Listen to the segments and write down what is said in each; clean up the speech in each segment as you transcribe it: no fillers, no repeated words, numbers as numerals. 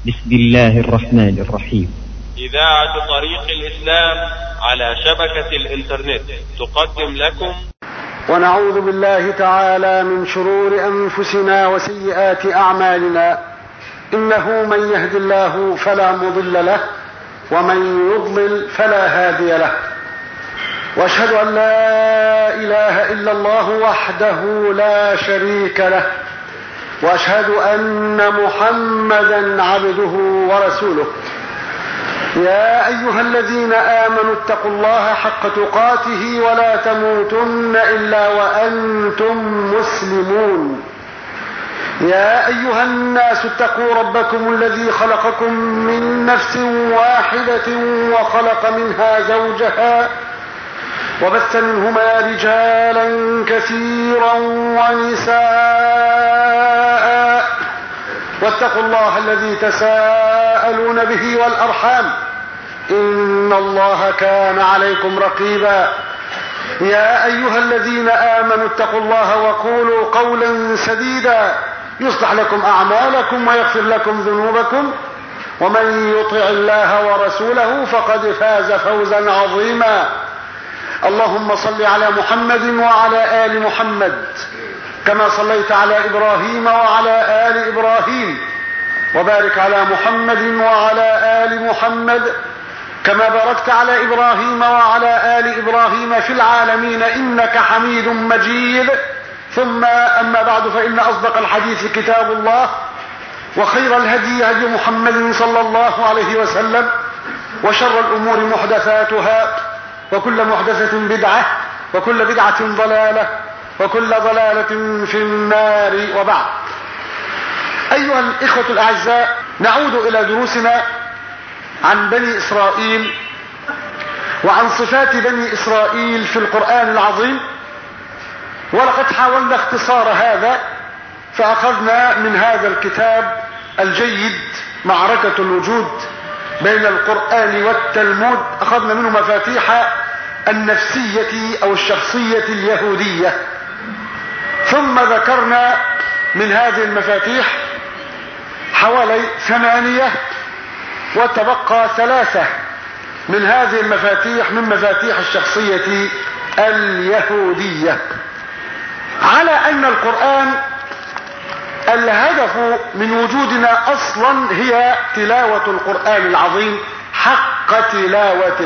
بسم الله الرحمن الرحيم. إذاعة طريق الإسلام على شبكة الإنترنت تقدم لكم. ونعوذ بالله تعالى من شرور أنفسنا وسيئات أعمالنا، إنه من يهد الله فلا مضل له ومن يضلل فلا هادي له، واشهد أن لا إله إلا الله وحده لا شريك له، واشهد أن محمدا عبده ورسوله. يا أيها الذين آمنوا اتقوا الله حق تقاته ولا تموتن إلا وأنتم مسلمون. يا أيها الناس اتقوا ربكم الذي خلقكم من نفس واحدة وخلق منها زوجها وبث منهما رجالا كثيرا ونساء، واتقوا الله الذي تساءلون به والأرحام إن الله كان عليكم رقيبا. يا أيها الذين آمنوا اتقوا الله وقولوا قولا سديدا يصلح لكم أعمالكم ويغفر لكم ذنوبكم، ومن يطع الله ورسوله فقد فاز فوزا عظيما. اللهم صل على محمد وعلى آل محمد كما صليت على إبراهيم وعلى آل إبراهيم، وبارك على محمد وعلى آل محمد كما باركت على إبراهيم وعلى آل إبراهيم في العالمين إنك حميد مجيد. ثم أما بعد، فإن أصدق الحديث كتاب الله، وخير الهدي هدي محمد صلى الله عليه وسلم، وشر الأمور محدثاتها، وكل محدثة بدعة، وكل بدعة ضلالة، وكل ضلالة في النار. وبعد، أيها الإخوة الأعزاء، نعود إلى دروسنا عن بني إسرائيل وعن صفات بني إسرائيل في القرآن العظيم. ولقد حاولنا اختصار هذا، فأخذنا من هذا الكتاب الجيد معركة الوجود بين القرآن والتلمود، أخذنا منه مفاتيح النفسية أو الشخصية اليهودية، ثم ذكرنا من هذه المفاتيح حوالي 8، وتبقى 3 من هذه المفاتيح من مفاتيح الشخصية اليهودية. على أن القرآن الهدف من وجودنا أصلا هي تلاوة القرآن العظيم حق تلاوته.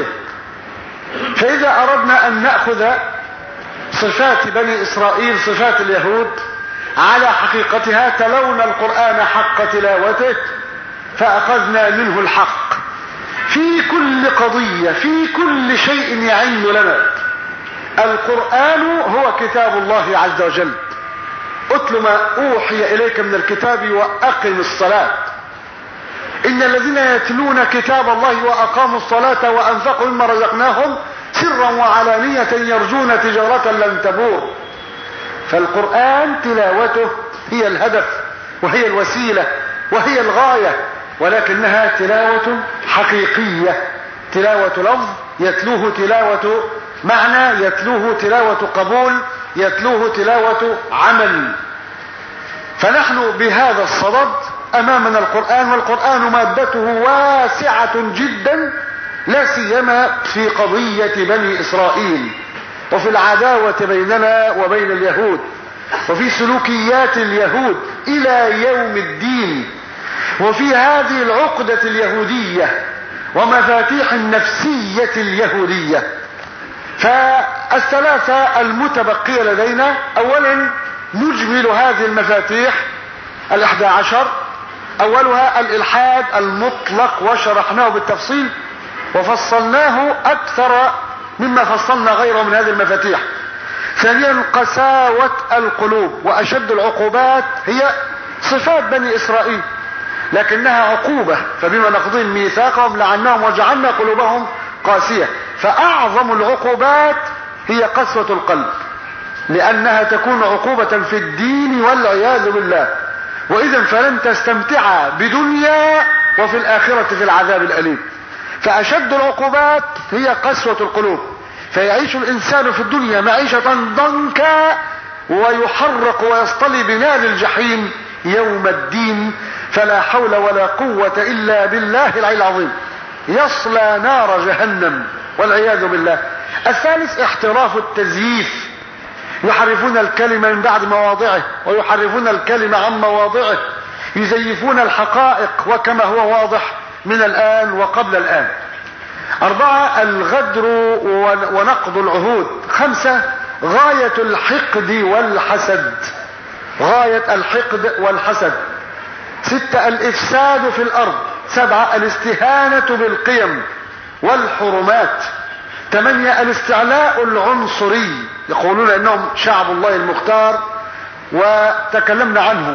فإذا أردنا أن نأخذ صفات بني إسرائيل، صفات اليهود على حقيقتها، تلونا القرآن حق تلاوته، فأخذنا منه الحق في كل قضية، في كل شيء يعين لنا. القرآن هو كتاب الله عز وجل. اتل ما أوحي إليك من الكتاب وأقم الصلاة. إن الذين يتلون كتاب الله وأقاموا الصلاة وأنفقوا مما رزقناهم سرا وعلانية يرجون تجارة لن تبور. فالقرآن تلاوته هي الهدف وهي الوسيلة وهي الغاية، ولكنها تلاوة حقيقية، تلاوة لفظ، يتلوه تلاوة معنى، يتلوه تلاوة قبول، يتلوه تلاوة عمل. فنحن بهذا الصدد أمامنا القرآن، والقرآن مادته واسعة جدا، لا سيما في قضية بني إسرائيل، وفي العداوة بيننا وبين اليهود، وفي سلوكيات اليهود إلى يوم الدين، وفي هذه العقدة اليهودية ومفاتيح النفسية اليهودية. فالثلاثة المتبقية لدينا، أولا نجمل هذه المفاتيح 11. أولها الإلحاد المطلق، وشرحناه بالتفصيل وفصلناه أكثر مما فصلنا غيره من هذه المفاتيح. ثانيا قساوة القلوب، وأشد العقوبات هي صفات بني إسرائيل، لكنها عقوبة، فبما نقضيهم ميثاقهم لعناهم وجعلنا قلوبهم قاسية. فأعظم العقوبات هي قسوة القلب، لأنها تكون عقوبة في الدين والعياذ بالله، وإذا فلن تستمتع بدنيا وفي الآخرة في العذاب الأليم. فأشد العقوبات هي قسوة القلوب، فيعيش الإنسان في الدنيا معيشة ضنكا ويحرق ويصطلي بنار الجحيم يوم الدين. فلا حول ولا قوة إلا بالله العلي العظيم، يصلى نار جهنم والعياذ بالله. الثالث احتراف التزييف، يحرفون الكلمة من بعد مواضعه ويحرفون الكلمة عن مواضعه، يزيفون الحقائق وكما هو واضح من الآن وقبل الآن. 4 الغدر ونقض العهود. 5 غاية الحقد والحسد، غاية الحقد والحسد. 6 الإفساد في الأرض. 7 الاستهانة بالقيم والحرمات. 8 الاستعلاء العنصري، يقولون انهم شعب الله المختار وتكلمنا عنه.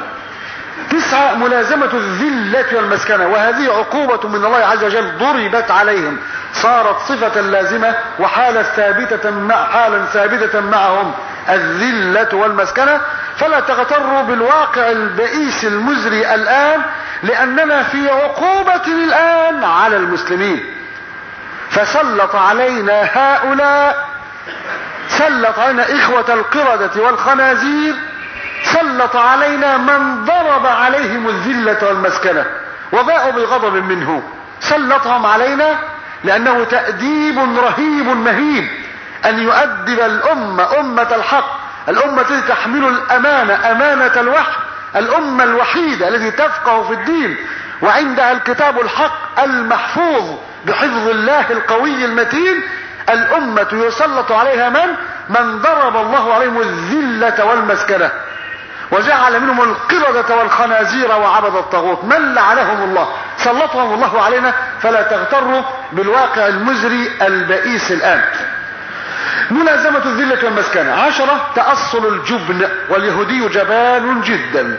9 ملازمة الذلة والمسكنة، وهذه عقوبة من الله عز وجل ضربت عليهم، صارت صفة لازمة وحالا ثابتة معهم الذلة والمسكنة. فلا تغتروا بالواقع البئيس المزري الآن، لأننا في عقوبة الآن على المسلمين. فسلط علينا هؤلاء، سلط علينا إخوة القردة والخنازير، سلط علينا من ضرب عليهم الذلة والمسكنة وباءوا بغضب منه. سلطهم علينا لأنه تأديب رهيب مهيب، أن يؤدب الأمة، أمة الحق، الأمة التي تحمل الأمانة، أمانة الوحي، الأمة الوحيدة التي تفقه في الدين وعندها الكتاب الحق المحفوظ بحفظ الله القوي المتين. الأمة يسلط عليها من ضرب الله عليهم الذلة والمسكنة وجعل منهم القردة والخنازير وعبد الطاغوت، من لعنهم الله، سلطهم الله علينا. فلا تغتروا بالواقع المزري البئيس الآن. ملازمة الذلة والمسكنة. 10 تأصل الجبن، واليهودي جبان جدا.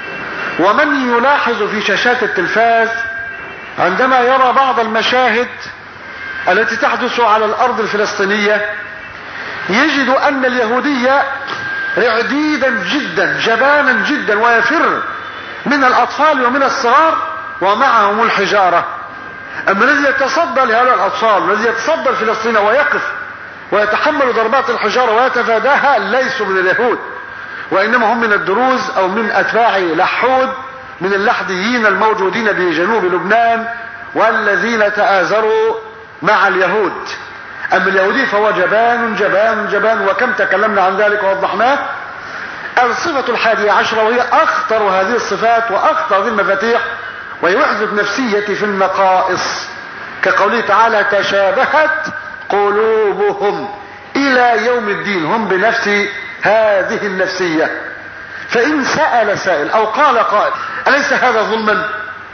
ومن يلاحظ في شاشات التلفاز عندما يرى بعض المشاهد التي تحدث على الأرض الفلسطينية يجد أن اليهودي رعديدا جدا، جبانا جدا، ويفر من الأطفال ومن الصغار ومعهم الحجارة. أما الذي يتصدى لهؤلاء الأطفال، الذي يتصدى فلسطين ويقف ويتحمل ضربات الحجارة ويتفاداها، ليسوا من اليهود، وإنما هم من الدروز أو من أتباع لحود، من اللحديين الموجودين بجنوب لبنان والذين تآزروا مع اليهود. أما اليهودي فهو جبان جبان جبان، وكم تكلمنا عن ذلك ووضحناه. الصفة 11 وهي أخطر هذه الصفات وأخطر هذه المفاتيح، وهي وحدة نفسية في النقائص، كقوله تعالى تشابهت قلوبهم إلى يوم الدين، هم بنفس هذه النفسية. فإن سأل سائل أو قال قائل أليس هذا ظلما؟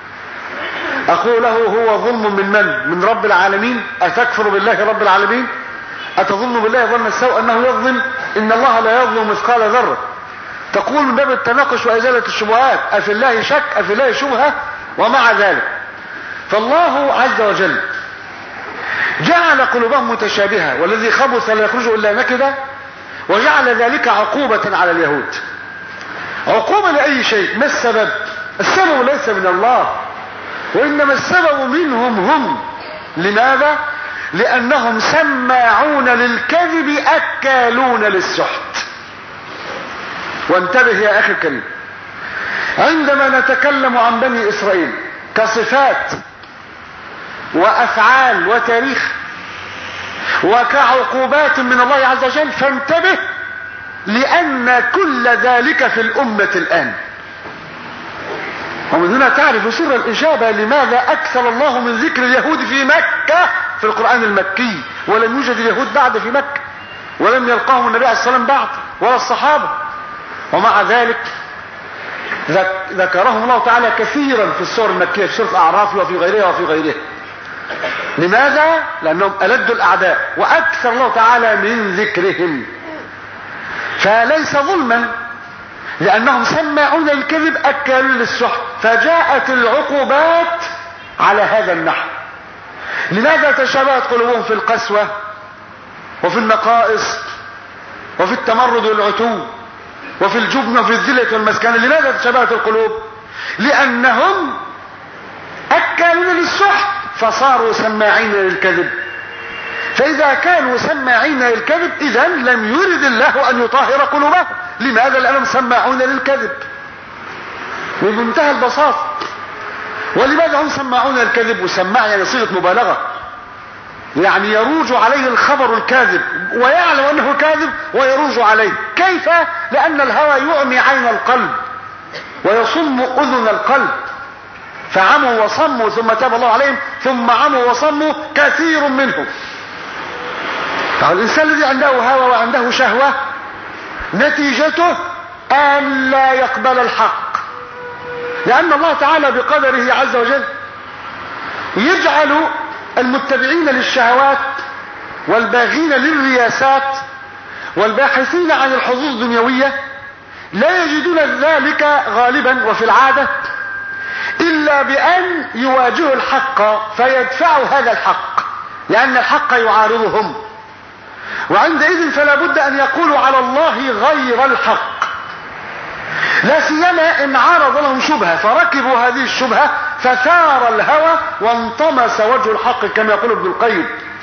أقول له هو ظلم من رب العالمين؟ أتكفر بالله رب العالمين؟ أتظن بالله ظن السوء أنه يظلم؟ إن الله لا يظلم مثقال ذرة. تقول من باب التناقش وإزالة الشبهات، أفي الله شك، أفي الله شبهة؟ ومع ذلك فالله عز وجل جعل قلوبهم متشابهة، والذي خبث لا يخرج إلا نكدة، وجعل ذلك عقوبة على اليهود. عقوبة لأي شيء. ما السبب؟ السبب ليس من الله، وإنما السبب منهم هم. لماذا؟ لأنهم سماعون للكذب أكالون للسحت. وانتبه يا أخي الكريم، عندما نتكلم عن بني إسرائيل كصفات وأفعال وتاريخ وكعقوبات من الله عز وجل، فانتبه، لأن كل ذلك في الأمة الآن. ومن هنا تعرف سر الإجابة لماذا أكثر الله من ذكر اليهود في مكة في القرآن المكي، ولم يوجد اليهود بعد في مكة، ولم يلقاهم النبي عليه الصلاة والسلام بعد ولا الصحابة. ومع ذلك ذكرهم الله تعالى كثيرا في السور المكية، في سورة الأعراف وفي غيرها وفي غيرها. لماذا؟ لأنهم ألدوا الأعداء وأكثر الله تعالى من ذكرهم. فليس ظلما، لأنهم سماعون الكذب أكالون للسحت، فجاءت العقوبات على هذا النحو. لماذا تشابهت قلوبهم في القسوة وفي النقائص وفي التمرد والعتو وفي الجبن وفي الذلة والمسكنة؟ لماذا تشابهت القلوب؟ لأنهم أكالون للسحت فصاروا سماعين للكذب. فإذا كانوا سماعين للكذب إذا لم يرد الله أن يطهر قلوبهم. لماذا؟ لأنهم سماعون للكذب. بمنتهى البساطة. ولماذا هم سماعون الكذب؟ وسماع يعني صيغة مبالغة، يعني يروج عليه الخبر الكاذب ويعلم انه كاذب ويروج عليه. كيف؟ لان الهوى يعمي عين القلب ويصم اذن القلب، فعموا وصموا ثم تاب الله عليهم، ثم عموا وصموا كثير منهم. فالإنسان الذي عنده هوى وعنده شهوة نتيجته أن لا يقبل الحق، لأن الله تعالى بقدره عز وجل يجعل المتبعين للشهوات والباغين للرياسات والباحثين عن الحظوظ الدنيوية لا يجدون ذلك غالبا وفي العادة إلا بأن يواجهوا الحق فيدفعوا هذا الحق، لأن الحق يعارضهم، وعندئذ فلا بد أن يقولوا على الله غير الحق، لا سيما إن عارض لهم شبهة فركبوا هذه الشبهة فثار الهوى وانطمس وجه الحق كما يقول ابن القيم،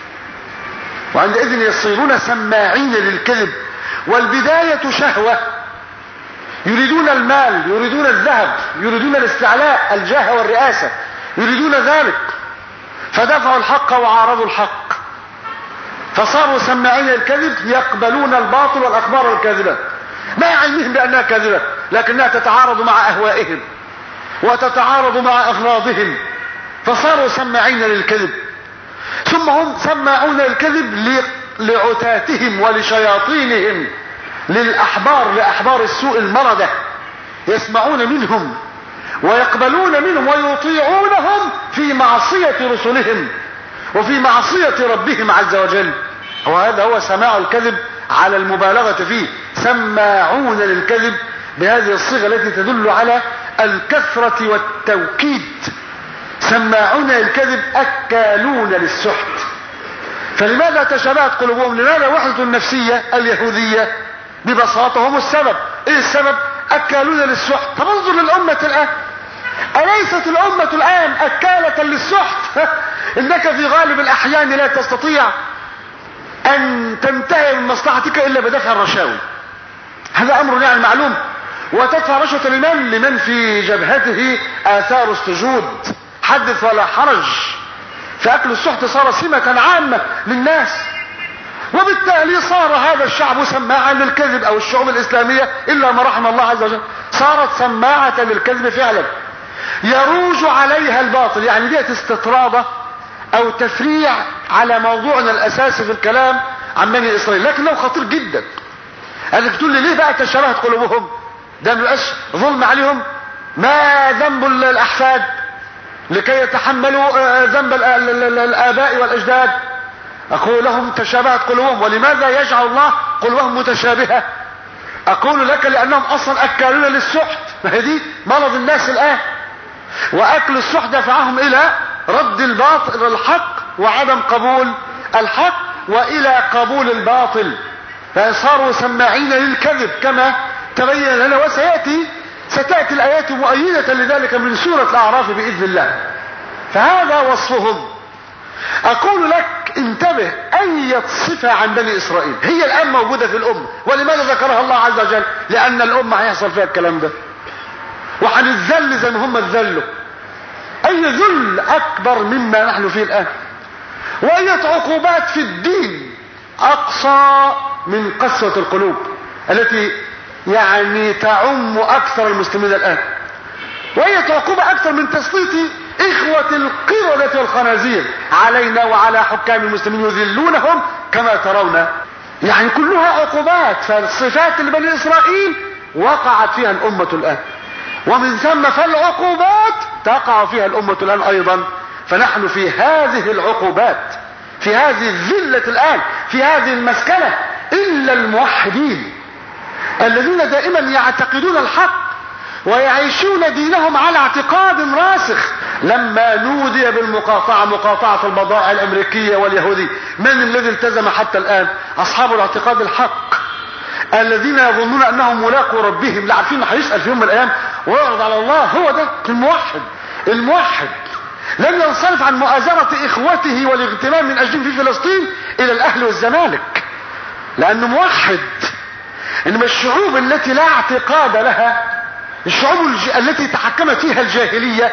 وعندئذ يصيرون سماعين للكذب. والبداية شهوة، يريدون المال، يريدون الذهب، يريدون الاستعلاء، الجاه والرئاسة، يريدون ذلك، فدفعوا الحق وعارضوا الحق، فصاروا سماعين الكذب يقبلون الباطل والأخبار الكاذبة مع علمهم بأنها كاذبة، لكنها تتعارض مع أهوائهم وتتعارض مع أغراضهم، فصاروا سماعين للكذب. ثم هم سماعون الكذب لعتاتهم ولشياطينهم، لأحبار السوء المردة، يسمعون منهم ويقبلون منهم ويطيعونهم في معصية رسلهم وفي معصية ربهم عز وجل. وهذا هو سماع الكذب على المبالغة فيه، سماعون للكذب بهذه الصيغة التي تدل على الكثرة والتوكيد. سماعون للكذب أكالون للسحت. فلماذا تشابهت قلوبهم؟ لماذا وحدة النفسية اليهودية؟ ببساطة هم السبب. ايه السبب؟ أكالون للسحت. طب انظر للأمة الآن، أليست الأمة الآن أكالة للسحت؟ إنك في غالب الأحيان لا تستطيع أن تنتهي من مصلحتك إلا بدفع الرشاوي، هذا أمر يعني معلوم. وتدفع رشوة لمن في جبهته آثار السجود، حدث ولا حرج. فأكل السحت صار سمة عامة للناس، وبالتالي صار هذا الشعب سماعا للكذب، أو الشعوب الإسلامية إلا ما رحم الله عز وجل صارت سماعة للكذب فعلا، يروج عليها الباطل. يعني دي استطرادة أو تفريع على موضوعنا الأساسي في الكلام عن بني إسرائيل، لكن له خطير جدا. أنك تقول لي ليه بقى تشابهت قلوبهم؟ ده مبقاش ظلم عليهم؟ ما ذنب الأحفاد لكي يتحملوا ذنب الآباء والأجداد؟ أقول لهم تشابهت قلوبهم. ولماذا يجعل الله قلوبهم متشابهة؟ أقول لك لأنهم أصلا أكالون للسحت. ما هي دي مرض الناس الآن، وأكل السحت دفعهم إلى رد الباطل الحق وعدم قبول الحق وإلى قبول الباطل، فصاروا سماعين للكذب كما تبين لنا. ستأتي الآيات مؤيدة لذلك من سورة الأعراف بإذن الله. فهذا وصفهم. أقول لك انتبه، أي صفة عن بني إسرائيل هي الآن موجودة في الأمة. ولماذا ذكرها الله عز وجل؟ لأن الأمة هيحصل فيها الكلام ده، وهنتذل زي ما هم اتذلوا. أي ذل أكبر مما نحن فيه الآن، وأي عقوبات في الدين أقصى من قسوة القلوب التي يعني تعم أكثر المسلمين الآن، وهي عقوبة أكثر من تسليط إخوة القردة والخنازير علينا وعلى حكام المسلمين يذلونهم كما ترون. يعني كلها عقوبات. فالصفات لبني إسرائيل وقعت فيها الأمة الآن، ومن ثم فالعقوبات تقع فيها الأمة الآن أيضا. فنحن في هذه العقوبات، في هذه الذلة الآن، في هذه المسكنة، إلا الموحدين الذين دائما يعتقدون الحق ويعيشون دينهم على اعتقاد راسخ. لما نودي بالمقاطعة، مقاطعة البضائع الأمريكية واليهودية، من الذي التزم حتى الآن؟ أصحاب الاعتقاد الحق الذين يظنون أنهم ملاقوا ربهم، لا عارفين هيسأل في يوم من الأيام ويعرض على الله. هو ده الموحد. الموحد لم ينصرف عن مؤازرة إخوته والاغتمام من أجلهم في فلسطين إلى الأهل والزمالك، لأنه موحد. إنما الشعوب التي لا اعتقاد لها، الشعوب التي تحكمت فيها الجاهلية،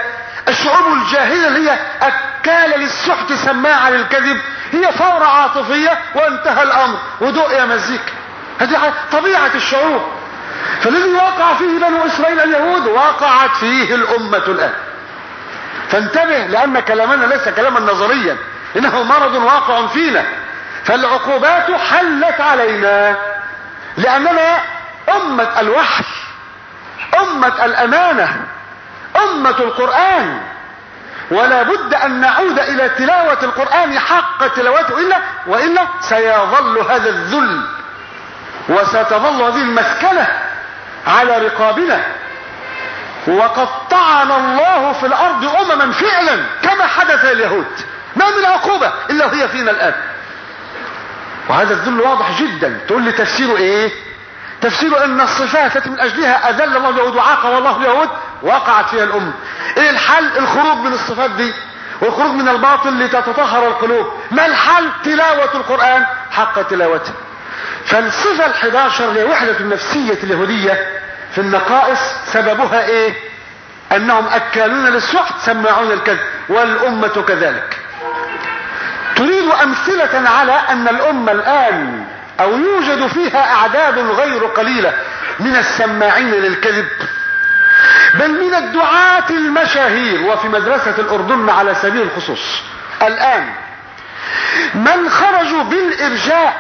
الشعوب الجاهلة اللي هي أكالة للسحت سماعة للكذب هي ثورة عاطفية وانتهى الأمر ودق يا مزيكا. هذه طبيعة الشعوب. فالذي وقع فيه بنو إسرائيل اليهود وقعت فيه الأمة الآن. فانتبه، لأن كلامنا ليس كلاما نظريا، إنه مرض واقع فينا. فالعقوبات حلت علينا لأننا أمة الوحي، أمة الأمانة، أمة القرآن، ولا بد أن نعود إلى تلاوة القرآن حق تلاوته، وإلا سيظل هذا الذل وستظل هذه المسكنة على رقابنا. وقد طعن الله في الأرض أمما فعلا كما حدث اليهود، ما من عقوبة إلا وهي فينا الآن. وهذا الذل واضح جدا. تقول لي تفسيره ايه؟ تفسيره ان الصفات التي من اجلها اذل الله اليهود وعاقب الله اليهود وقعت فيها الامه. ايه الحل؟ الخروج من الصفات دي والخروج من الباطل لتتطهر القلوب. ما الحل؟ تلاوة القرآن حق تلاوته. فالصفة 11 لوحدة النفسية اليهودية في النقائص سببها ايه؟ انهم اكالون للسحت سماعون الكذب، والامة كذلك. تريد امثلة على ان الامة الان او يوجد فيها اعداد غير قليلة من السماعين للكذب، بل من الدعاة المشاهير. وفي مدرسة الاردن على سبيل الخصوص الان من خرجوا بالارجاء،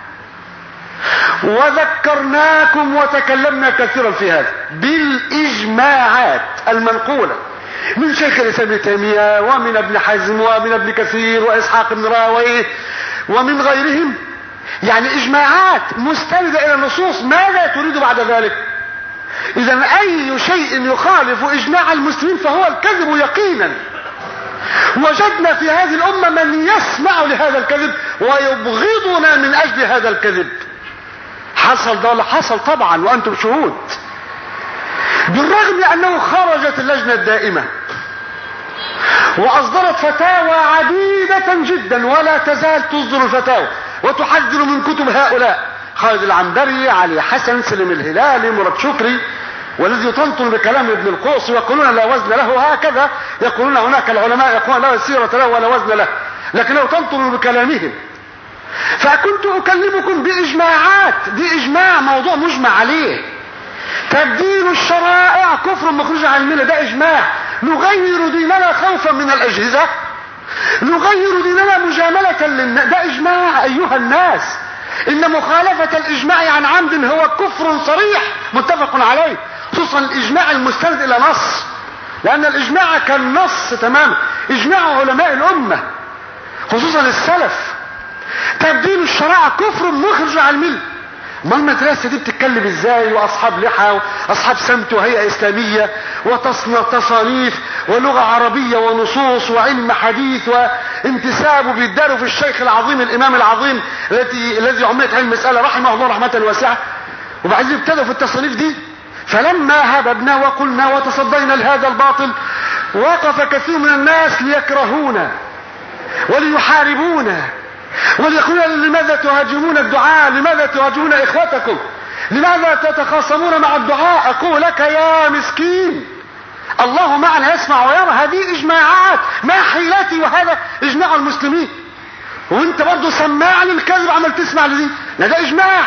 وذكرناكم وتكلمنا كثيرا في هذا، بالاجماعات المنقولة من شيخ الاسلام ابن تيمية ومن ابن حزم ومن ابن كثير واسحاق بن راهويه ومن غيرهم، يعني اجماعات مستندة الى النصوص. ماذا تريد بعد ذلك؟ اذا اي شيء يخالف اجماع المسلمين فهو الكذب يقينا. وجدنا في هذه الامة من يسمع لهذا الكذب ويبغضنا من اجل هذا الكذب. حصل ده ولا حصل؟ طبعا وانتم شهود. بالرغم من انه خرجت اللجنة الدائمة واصدرت فتاوى عديدة جدا ولا تزال تصدر الفتاوى وتحذر من كتب هؤلاء: خالد العنبري، علي حسن، سليم الهلالي، مراد شكري، والذي يطنطن بكلام ابن القوصي ويقولون لا وزن له. هكذا يقولون هناك العلماء يقولون لا سيرة له ولا وزن له، لكنه يطنطن بكلامهم. فكنت اكلمكم باجماعات، دي اجماع، موضوع مجمع عليه. تبديل الشرائع كفر مخرج عن المله، ده اجماع. نغير ديننا خوفا من الاجهزه، نغير ديننا مجاملة للناس، ده اجماع ايها الناس. ان مخالفة الاجماع عن عمد هو كفر صريح متفق عليه، خصوصا الاجماع المستند الى نص، لان الاجماع كالنص تماما، اجماع علماء الامة خصوصا السلف. تبديل الشرائع كفر مخرج عن المله. ما المدرسة دي بتتكلم ازاي؟ واصحاب لحى واصحاب سمت وهيئة اسلامية وتصنع تصانيف ولغة عربية ونصوص وعلم حديث وانتساب بيداروا في الشيخ العظيم الامام العظيم الذي عملت هذه المسألة رحمه الله رحمة واسعة، وبعدين ابتدوا في التصانيف دي. فلما هببنا وقلنا وتصدينا لهذا الباطل وقف كثير من الناس ليكرهونا وليحاربونا وليقولون: لماذا تهاجمون الدعاء؟ لماذا تهاجمون اخوتكم؟ لماذا تتخاصمون مع الدعاء؟ اقول لك يا مسكين، الله معنا يسمع ويرى. هذه اجماعات، ما حيلتي وهذا اجماع المسلمين، وانت برضو سماع للكذب عمل تسمع لذي. لا ده اجماع.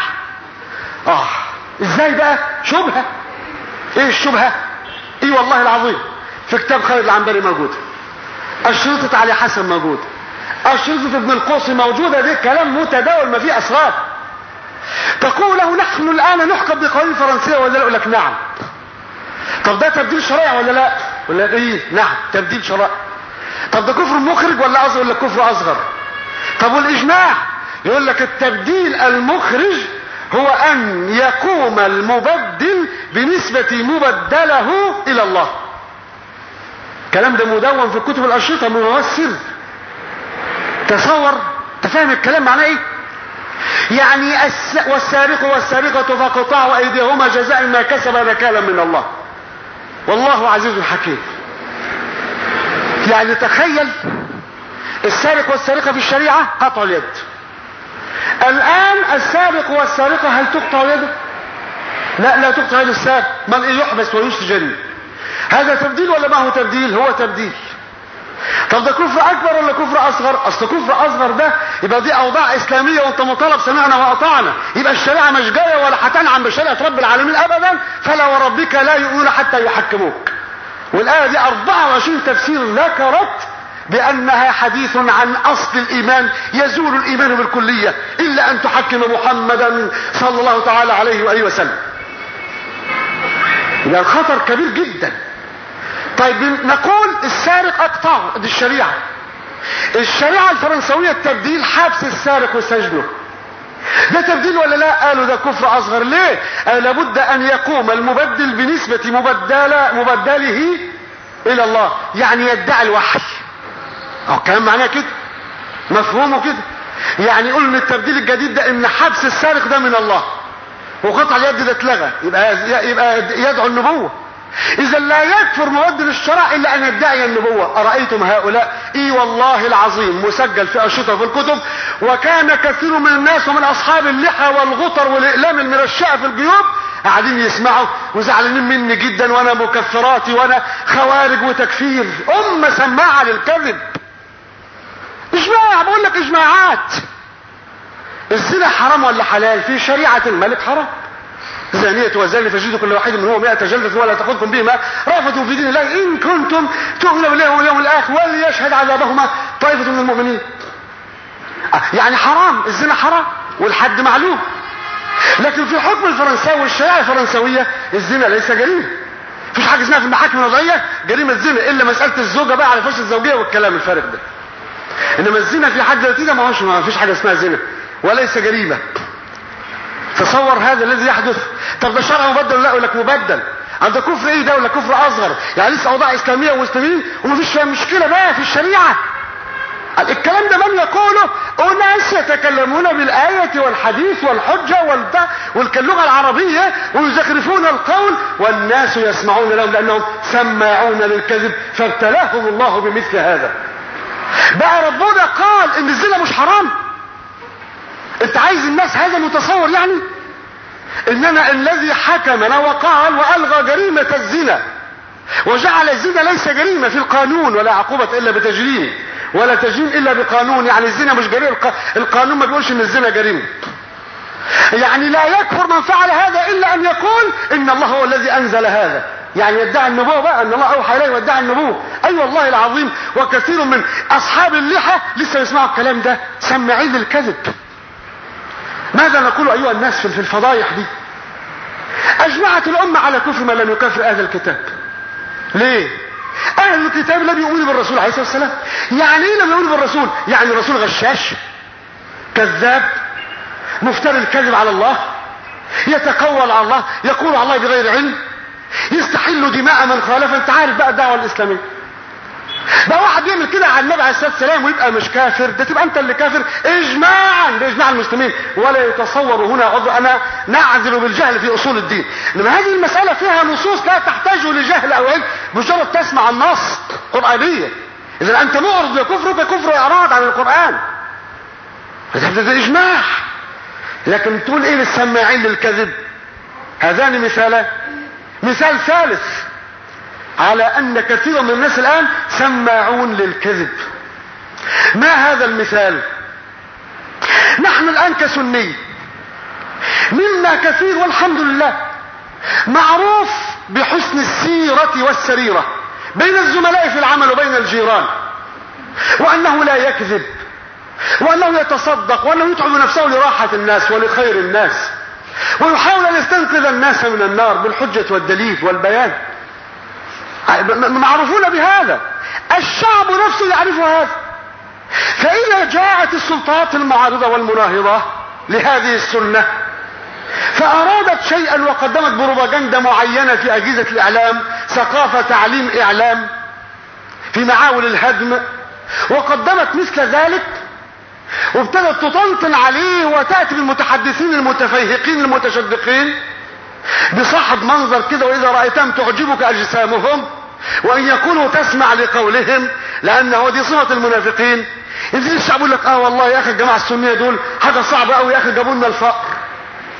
ازاي بقى؟ شبهة. ايه الشبهة؟ ايه والله العظيم في كتاب خالد العنبري موجود، الشريطة علي حسن موجود، الشريطة ابن القوصي موجودة. ده كلام متداول ما فيه اسرار. تقول له نحن الان نحكم بقوانين فرنسية ولا لا؟ يقول لك نعم. طب ده تبديل شرائع ولا لا؟ ولا ايه؟ نعم تبديل شرائع. طب ده كفر مخرج ولا اصغر ولا كفر اصغر؟ طب والاجماع؟ يقول لك التبديل المخرج هو ان يقوم المبدل بنسبة مبدله الى الله. الكلام ده مدون في كتب الاشرطة من موسر. تصور، تفهم الكلام معناه ايه؟ يعني والسارق والسارقة فاقطعوا ايديهما جزاء ما كسب نكالا من الله والله عزيز حكيم. يعني تخيل السارق والسارقة في الشريعة قطع اليد. الان السارق والسارقة هل تقطع يده؟ لا تقطع يد السارق، بل يحبس ويسجن. هذا تبديل ولا ما هو تبديل؟ هو تبديل. طب ده كفر اكبر ولا كفر اصغر؟ اصل كفر اصغر ده يبقى دي اوضاع اسلاميه وانت مطالب سمعنا واطعنا، يبقى الشريعه مش جايه ولا هتنعم بشريعه رب العالمين ابدا. فلا وربك لا يؤمنون حتى يحكموك. والايه دي 24 تفسير ذكرت بانها حديث عن اصل الايمان، يزول الايمان بالكليه الا ان تحكم محمدا صلى الله تعالى عليه واله وسلم. ده الخطر كبير جدا. طيب نقول السارق اقطعه، دي الشريعه. الشريعه الفرنسويه التبديل حبس السارق وسجنه. ده تبديل ولا لا؟ قالوا ده كفر اصغر. ليه؟ لابد ان يقوم المبدل بنسبه مبدله الى الله، يعني يدعي الوحي. كلام معناه كده، مفهومه كده. يعني يقول ان التبديل الجديد ده ان حبس السارق ده من الله وقطع اليد ده اتلغى، يبقى يدعو النبوه. اذا لا يكفر مبدل الشرع الا ان يدعي النبوه. ارايتم هؤلاء؟ اي والله العظيم مسجل في اشرطه في الكتب. وكان كثير من الناس ومن اصحاب اللحى والغطر والاقلام المرشقه في الجيوب قاعدين يسمعوا وزعلانين مني جدا، وانا مكفراتي وانا خوارج وتكفير. سماعه للكذب. اجماع، بقول لك اجماعات. الزنا حرام ولا حلال؟ في شريعه الملك حرام. زانية وزاني فجلدوا كل واحد منهم 100 جلدة ولا تأخذكم بهما رأفة في دين الله إن كنتم تؤمنون بالله واليوم الآخر وليشهد عذابهما طائفة من المؤمنين. يعني حرام، الزنا حرام والحد معلوم. لكن في الحكم الفرنساوي والشريعة الفرنسوية الزنا ليس جريمة. مفيش حاجة اسمها في المحاكم الوضعية جريمة زنا الا مسألة الزوجة بقى على فرش الزوجية والكلام الفارغ ده. انما الزنا في حد ذاته ما فيش حاجة اسمها زنا وليس جريمة. تصور هذا الذي يحدث. طب ده شرع مبدل؟ لا، يقول لك مبدل. ده كفر ايه ده؟ ولا كفر اصغر؟ يعني لسه اوضاع اسلاميه ومسلمين ومفيش مشكله بقى في الشريعه. الكلام ده من يقوله؟ اناس يتكلمون بالايه والحديث والحجه واللغه العربيه ويزخرفون القول والناس يسمعون لهم لانهم سماعون للكذب فابتلاهم الله بمثل هذا. بقى ربنا قال ان الزنا مش حرام. انت عايز الناس هذا متصور يعني اننا الذي حكمنا وقال والغى جريمة الزنا وجعل الزنا ليس جريمة في القانون ولا عقوبة الا بتجريم ولا تجريم الا بقانون. يعني الزنا مش جريمة، القانون ما بيقولش ان الزنا جريمة. يعني لا يكفر من فعل هذا الا ان يقول ان الله هو الذي انزل هذا. يعني يدعي النبوة بقى ان الله اوحى اليه ويدعي النبوة. اي والله العظيم. وكثير من اصحاب اللحى لسه يسمعوا الكلام ده سماعين للكذب. ماذا نقول ايها الناس في الفضايح دي؟ اجمعت الامة على كفر من لم يكفر اهل الكتاب. ليه؟ اهل الكتاب لم يؤمنوا بالرسول عليه الصلاة والسلام. يعني ايه لم يؤمنوا بالرسول؟ يعني الرسول غشاش، كذاب، مفتري الكذب على الله، يتقول على الله، يقول على الله بغير علم، يستحل دماء من خالف. انت عارف بقى الدعوة الاسلامية بقى واحد يعمل كده على النبي عليه الصلاه والسلام ويبقى مش كافر، ده تبقى انت اللي كافر اجماعا باجماع المسلمين. ولا يتصور هنا عذر، انا نعذر بالجهل في اصول الدين. انما هذه المساله فيها نصوص لا تحتاج لجهل او علم، مجرد تسمع النص قرانيه. اذا انت معرض لكفرك كفر اعراض عن القران، ده اجماع. لكن تقول ايه للسماعين للكذب؟ هذان مثالان. مثال ثالث على ان كثير من الناس الان سماعون للكذب. ما هذا المثال؟ نحن الان كسني منا كثير والحمد لله معروف بحسن السيرة والسريرة بين الزملاء في العمل وبين الجيران، وانه لا يكذب، وانه يتصدق، وانه يتعب نفسه لراحة الناس ولخير الناس، ويحاول ان يستنقذ الناس من النار بالحجة والدليل والبيان. معروفون بهذا، الشعب نفسه يعرف هذا. فإذا جاءت السلطات المعارضة والمناهضة لهذه السنة فأرادت شيئا وقدمت بروباغندا معينة في أجهزة الإعلام، ثقافة، تعليم، إعلام، في معاول الهدم، وقدمت مثل ذلك وابتدت تطنطن عليه وتأتي بالمتحدثين المتفيهقين المتشدقين بصاحب منظر كده، واذا رأيتهم تعجبك اجسامهم وان يكونوا تسمع لقولهم، لانه دي صفة المنافقين. يجي الشعب يقول لك والله يا اخي الجماعة السنية دول حاجة صعبة قوي يا اخي، جابوا لنا الفقر.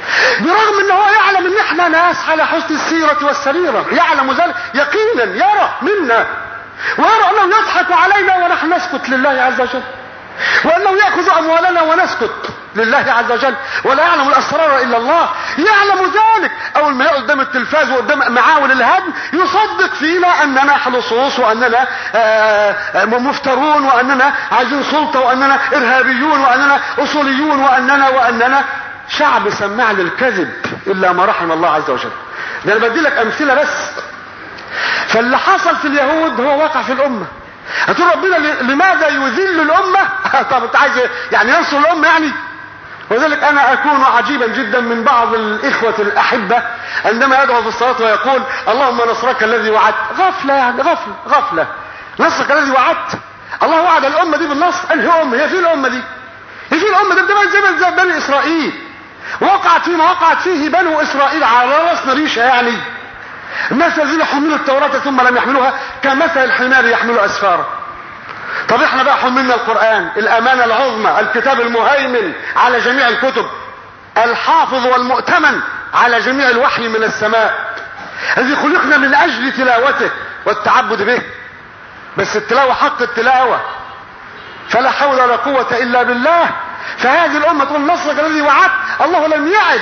برغم ان هو يعلم ان احنا ناس على حسن السيرة والسريرة، يعلم ذلك يقينا، يرى منا ويرى انه يضحك علينا ونحن نسكت لله عز وجل، وانه يأخذ اموالنا ونسكت لله عز وجل، ولا يعلم الاسرار الا الله. يعلم ذلك. اول ما يقعد قدام التلفاز وقدام معاول الهدم يصدق فينا اننا حلصوص، واننا مفترون، واننا عايزين سلطة، واننا ارهابيون، واننا اصوليون، واننا شعب سماع للكذب الا ما رحم الله عز وجل. ده انا بدي لك امثلة بس. فاللي حصل في اليهود هو واقع في الامة. هتقول ربنا لماذا يذل الامة؟ طب انت عايز يعني ينصر الامة يعني؟ وذلك انا اكون عجيبا جدا من بعض الاخوة الاحبة عندما يدعو في الصلاة ويقول اللهم نصرك الذي وعدت. غفلة يعني، غفلة. نصرك الذي وعدت، الله وعد الامة دي بالنصر. انهي امة؟ هي في الامة دي؟ هي في الامة دي؟ ده زي بني اسرائيل، وقعت فيما وقعت فيه بنو اسرائيل على راسنا ريشة يعني. مثل الذين حملوا التوراة ثم لم يحملوها كمثل الحمار يحمل اسفارا. طب احنا بقى حملنا القرآن، الامانة العظمى، الكتاب المهيمن على جميع الكتب، الحافظ والمؤتمن على جميع الوحي من السماء، الذي خلقنا من اجل تلاوته والتعبد به. بس التلاوة حق التلاوة، فلا حول ولا قوة الا بالله. فهذه الامة تقول نصرك الذي وعدت. الله لم يعد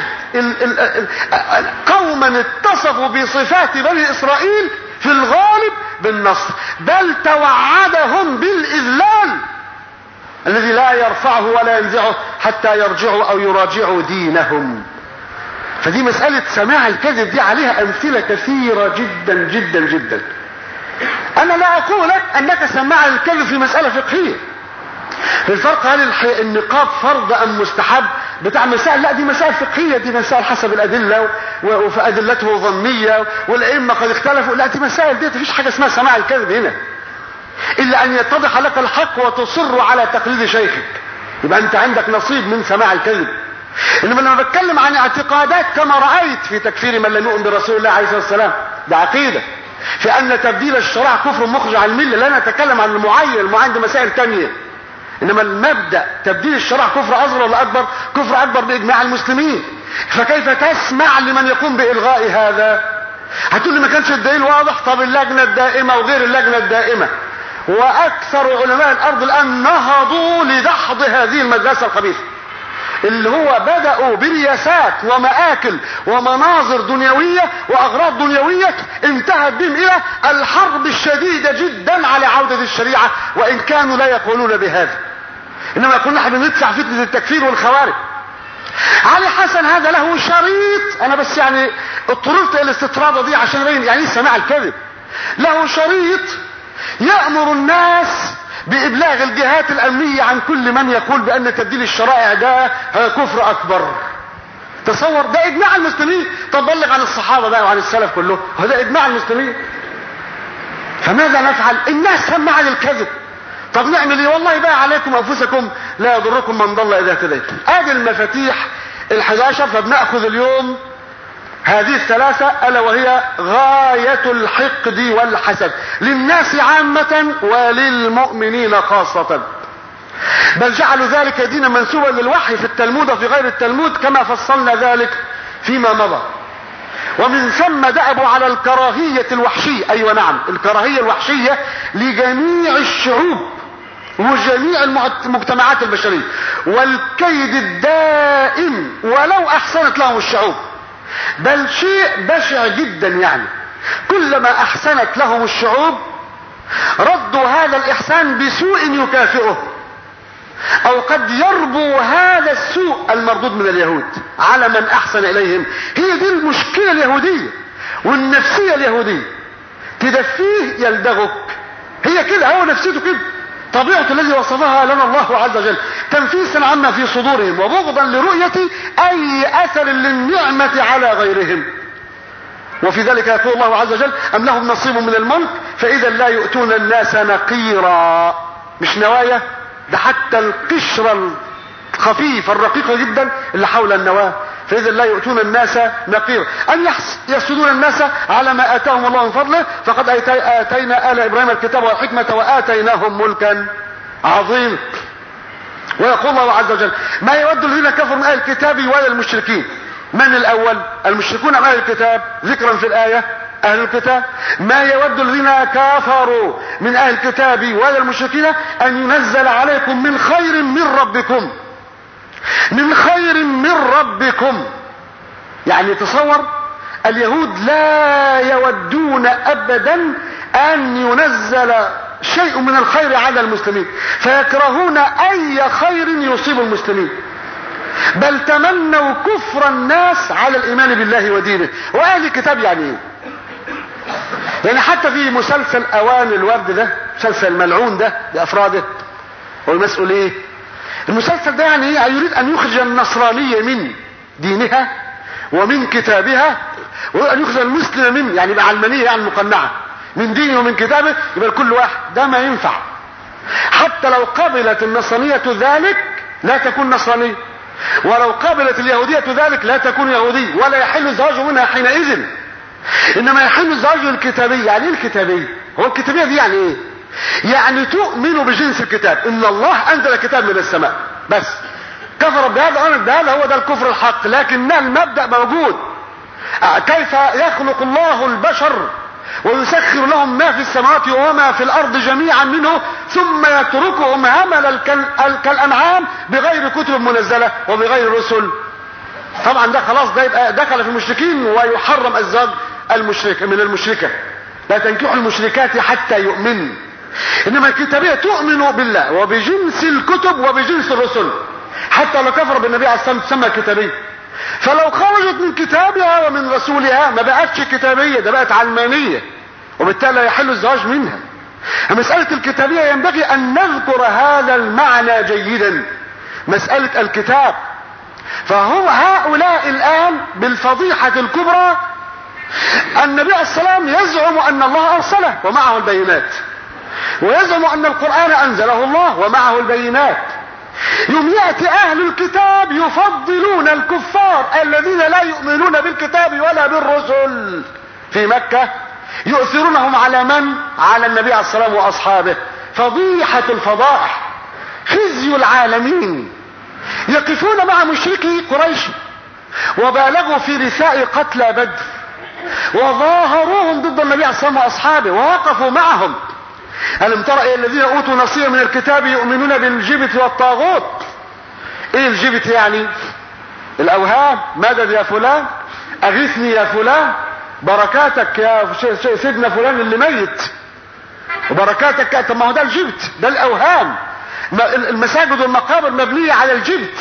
قوما اتصفوا بصفات بني اسرائيل في الغالب بالنصر، بل توعدهم بالاذلال الذي لا يرفعه ولا ينزعه حتى يرجعوا او يراجعوا دينهم. فدي مسألة سماع الكذب دي عليها امثلة كثيرة جدا جدا جدا. انا لا اقول لك انك سماع الكذب في مسألة فقهية، الفرق هل النقاب فرض ام مستحب بتاع مسائل، لا دي مسائل فقهية، دي مسائل حسب الادلة وادلته ظنية والائمة قد اختلفوا. لا دي مسائل دي مفيش حاجة اسمها سماع الكذب هنا الا ان يتضح لك الحق وتصر على تقليد شيخك، يبقى انت عندك نصيب من سماع الكذب. انما لما بتكلم عن اعتقادات كما رأيت في تكفير من لم يؤمن برسول الله عليه الصلاة والسلام، ده عقيدة في ان تبديل الشرع كفر مخرج عن المله. لا نتكلم عن المعين، دي مسائل تانية. انما المبدأ تبديل الشرع كفر اصغر ولا اكبر؟ كفر اكبر باجماع المسلمين. فكيف تسمع لمن يقوم بالغاء هذا؟ هتقول لي ما كانش الدليل واضح. طب اللجنة الدائمة وغير اللجنة الدائمة واكثر علماء الارض الان نهضوا لدحض هذه المدرسة الخبيثة، اللي هو بدأوا برياسات ومآكل ومناظر دنيوية واغراض دنيوية انتهت بهم الى الحرب الشديدة جدا على عودة الشريعة، وان كانوا لا يقولون بهذا، انما يقولون نحن ندفع فتنة التكفير والخوارج. علي حسن هذا له شريط، انا بس يعني اضطررت الى الاستطرادة دي عشان ابين يعني ايه سماع الكذب. له شريط يأمر الناس بإبلاغ الجهات الأمنية عن كل من يقول بأن تبديل الشرائع ده كفر أكبر. تصور، ده إجماع المسلمين. طب بلغ عن الصحابة بقى وعن السلف كله، هذا إجماع المسلمين. فماذا نفعل؟ الناس سمع للكذب. طب نعمل ايه؟ والله بقى عليكم أنفسكم لا يضركم من ضل إذا اهتديتم. ادي المفاتيح ال11. فبنأخذ اليوم هذه الثلاثة ألا وهي غاية الحقد والحسد للناس عامة وللمؤمنين خاصة، بل جعلوا ذلك دينا منسوبا للوحي في التلمود وفي غير التلمود كما فصلنا ذلك فيما مضى. ومن ثم دأبوا على الكراهية الوحشية، أيوة نعم، الكراهية الوحشية لجميع الشعوب وجميع المجتمعات البشرية، والكيد الدائم ولو أحسنت لهم الشعوب، بل شيء بشع جدا يعني. كلما احسنت لهم الشعوب ردوا هذا الاحسان بسوء يكافئه، او قد يربو هذا السوء المردود من اليهود على من احسن اليهم. هي دي المشكلة اليهودية والنفسية اليهودية، تدفيه يلدغك. هي كده، هو نفسيته كده، طبيعة الذي وصفها لنا الله عز وجل تنفيسا عما في صدورهم وبغضا لرؤية اي اثر للنعمة على غيرهم. وفي ذلك يقول الله عز وجل ام لهم نصيب من الملك فاذا لا يؤتون الناس نقيرا. مش نوايا، ده حتى القشرة الخفيفة الرقيقة جدا اللي حول النواة، فاذا لا يؤتون الناس نقيرا. ان يحسدون الناس على ما اتاهم الله من فضله فقد اتينا آل ابراهيم الكتاب والحكمة واتيناهم ملكا عظيما. ويقول الله عز وجل ما يود الذين كفروا من اهل الكتاب ولا المشركين من الاول؟ المشركون ام اهل الكتاب؟ ذكرا في الايه اهل الكتاب. ما يود الذين كفروا من اهل الكتاب ولا المشركين ان ينزل عليكم من خير من ربكم، من خير من ربكم. يعني تصور اليهود لا يودون ابدا ان ينزل شيء من الخير على المسلمين، فيكرهون اي خير يصيب المسلمين، بل تمنوا كفر الناس على الايمان بالله ودينه. واهل الكتاب يعني ايه؟ يعني حتى في مسلسل اوان الورد ده، مسلسل الملعون ده بافراده والمسؤول ايه؟ المسلسل ده يعني ايه؟ يريد ان يخرج النصرانية من دينها ومن كتابها، وان يخرج المسلم من، يعني بعلمانية يعني مقنعة، من دينه ومن كتابه. يبقى كل واحد ده ما ينفع. حتى لو قبلت النصرانية ذلك لا تكون نصرانية، ولو قبلت اليهودية ذلك لا تكون يهودي، ولا يحل الزواج منها حينئذ. انما يحل الزواج الكتابي. يعني ايه الكتابي؟ هو الكتابية دي يعني ايه؟ يعني تؤمن بجنس الكتاب، ان الله انزل كتاب من السماء بس. كفر بهذا وامن بهذا، هو ده الكفر الحق، لكن المبدأ موجود. كيف يخلق الله البشر ويسخر لهم ما في السماوات وما في الارض جميعا منه، ثم يتركهم هملا كالانعام بغير كتب منزلة وبغير رسل. طبعا ده خلاص، ده يبقى دخل في المشركين، ويحرم الزواج المشرك من المشركة. لا تنكحوا المشركات حتى يؤمن. انما الكتابية تؤمن بالله وبجنس الكتب وبجنس الرسل، حتى لو كفر بالنبي عليه الصلاة والسلام تسمى كتابية. فلو خرجت من كتابها ومن رسولها ما بقتش كتابية، ده بقت علمانية، وبالتالي لا يحل الزواج منها. مسألة الكتابية ينبغي ان نذكر هذا المعنى جيدا، مسألة الكتاب. فهو هؤلاء الان بالفضيحة الكبرى، النبي عليه السلام يزعم ان الله ارسله ومعه البينات، ويزعم ان القرآن انزله الله ومعه البينات. يوم يأتي اهل الكتاب يفضلون الكفار الذين لا يؤمنون بالكتاب ولا بالرسل في مكة، يؤثرونهم على من؟ على النبي عليه السلام واصحابه. فضيحة الفضائح، خزي العالمين. يقفون مع مشركي قريش وبالغوا في رثاء قتلى بدر، وظاهروهم ضد النبي عليه السلام واصحابه ووقفوا معهم. ألم تر إلى الذين أوتوا نصيبا من الكتاب يؤمنون بالجبت والطاغوت. إيه الجبت؟ يعني الأوهام. مدد يا فلان، أغثني يا فلان، بركاتك يا سيدنا فلان اللي ميت، وبركاتك. طب ما هو ده الجبت، ده الأوهام. المساجد والمقابر مبنية على الجبت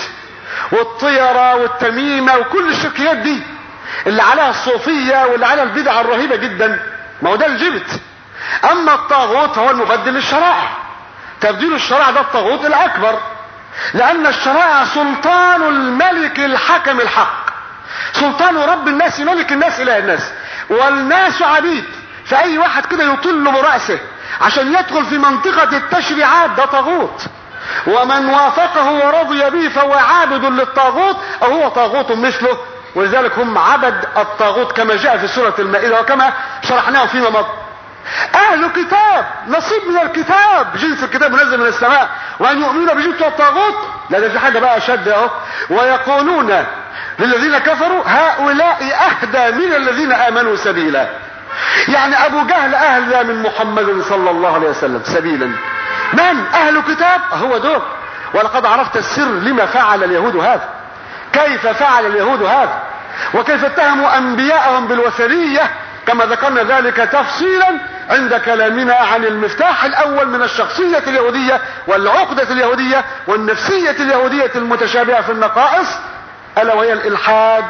والطيرة والتميمة وكل الشركيات دي اللي عليها الصوفية واللي عليها البدع الرهيبة جدا. ما هو ده الجبت. اما الطاغوت هو المبدل للشرائع. تبديل الشرائع ده الطاغوت الاكبر، لان الشرائع سلطان الملك الحكم الحق، سلطان رب الناس ملك الناس اله الناس، والناس عبيد. فاي واحد كده يطل برأسه عشان يدخل في منطقة التشريعات ده طاغوت، ومن وافقه ورضي به فهو عابد للطاغوت او هو طاغوت مثله. ولذلك هم عبد الطاغوت كما جاء في سورة المائدة وكما شرحناه فيما مضى. اهل كتاب نصيب من الكتاب، جنس الكتاب منزل من السماء، وان يؤمنون بجبت والطاغوت. لا ده في حاجة بقى اشد اهو. ويقولون للذين كفروا هؤلاء اهدى من الذين امنوا سبيلا. يعني ابو جهل اهدى من محمد صلى الله عليه وسلم سبيلا. من؟ اهل كتاب، هو دول. ولقد عرفت السر لما فعل اليهود هذا، كيف فعل اليهود هذا، وكيف اتهموا انبياءهم بالوثنية، كما ذكرنا ذلك تفصيلا عند كلامنا عن المفتاح الاول من الشخصية اليهودية والعقدة اليهودية والنفسية اليهودية المتشابهة في النقائص، الا وهي الالحاد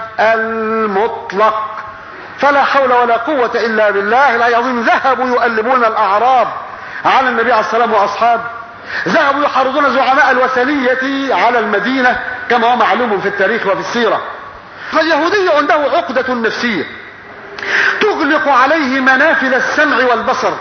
المطلق. فلا حول ولا قوة الا بالله العظيم. ذهبوا يؤلبون الاعراب على النبي عليه السلام واصحابه، ذهبوا يحرضون زعماء الوثنية على المدينة كما هو معلوم في التاريخ وفي السيرة. فاليهودي عنده عقدة نفسية تغلق عليه منافذ السمع والبصر،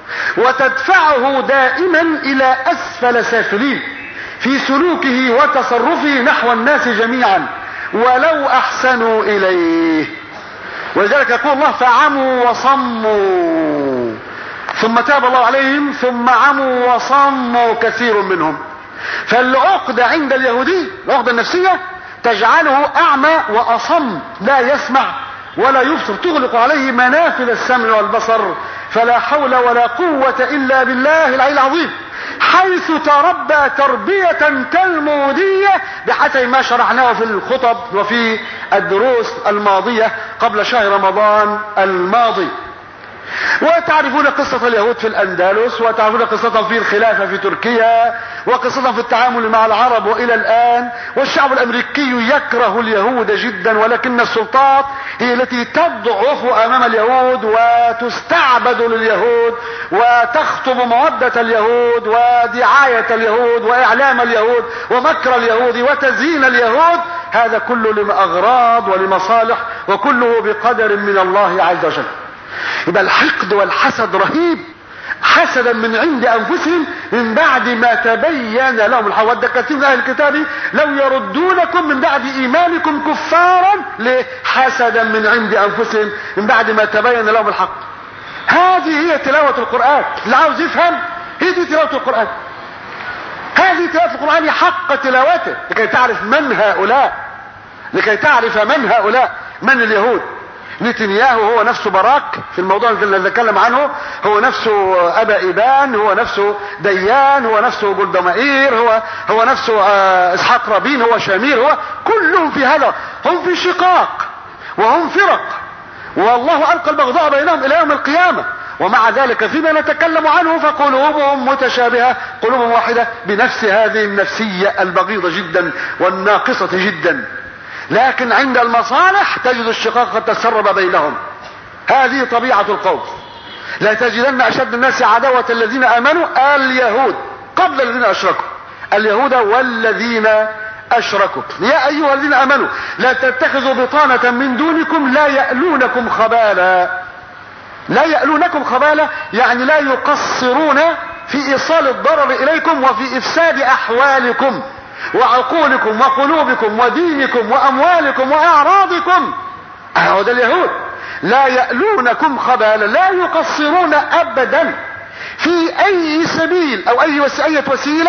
وتدفعه دائما الى اسفل سافلين في سلوكه وتصرفه نحو الناس جميعا ولو احسنوا اليه. ولذلك يقول الله فعموا وصموا ثم تاب الله عليهم ثم عموا وصموا كثير منهم. فالعقدة عند اليهودي، العقدة النفسية تجعله اعمى واصم لا يسمع ولا يبصر، تغلق عليه منافذ السمع والبصر، فلا حول ولا قوة الا بالله العلي العظيم، حيث تربى تربية تلمودية بحسب ما شرحناه في الخطب وفي الدروس الماضية قبل شهر رمضان الماضي. وتعرفون قصة اليهود في الأندلس، وتعرفون قصتهم في الخلافة في تركيا، وقصتهم في التعامل مع العرب وإلى الآن. والشعب الأمريكي يكره اليهود جدا، ولكن السلطات هي التي تضعف أمام اليهود وتستعبد لليهود وتخطب مودة اليهود ودعاية اليهود وإعلام اليهود ومكر اليهود وتزيين اليهود. هذا كله لأغراض ولمصالح، وكله بقدر من الله عز وجل. يبقى الحقد والحسد رهيب، حسدا من عند انفسهم من بعد ما تبين لهم الحق. ود كثير من اهل الكتاب لو يردونكم من بعد ايمانكم كفارا، ليه؟ حسدا من عند انفسهم من بعد ما تبين لهم الحق. هذه هي تلاوة القرآن، اللي عاوز يفهم هي دي تلاوة القرآن. هذه تلاوة القرآن حق تلاوته، لكي تعرف من هؤلاء، لكي تعرف من هؤلاء، من اليهود. نتنياهو هو نفسه باراك في الموضوع اللي نتكلم عنه، هو نفسه ابا ايبان، هو نفسه ديان، هو نفسه جولدامائير، هو نفسه اسحاق رابين، هو شامير، هو كلهم في هذا، هم في شقاق وهم فرق، والله القى البغضاء بينهم الى يوم القيامة. ومع ذلك فيما نتكلم عنه فقلوبهم متشابهة، قلوبهم واحدة بنفس هذه النفسية البغيضة جدا والناقصة جدا، لكن عند المصالح تجد الشقاق قد تسرب بينهم. هذه طبيعة القوم. لا تجدن اشد الناس عداوة الذين امنوا اليهود قبل الذين اشركوا، اليهود والذين اشركوا. يا ايها الذين امنوا لا تتخذوا بطانة من دونكم لا يألونكم خبالا. لا يألونكم خبالا يعني لا يقصرون في ايصال الضرر اليكم وفي افساد احوالكم وعقولكم وقلوبكم ودينكم واموالكم واعراضكم. هذا اليهود لا يألونكم خبالا، لا يقصرون ابدا في اي سبيل او اي وسيلة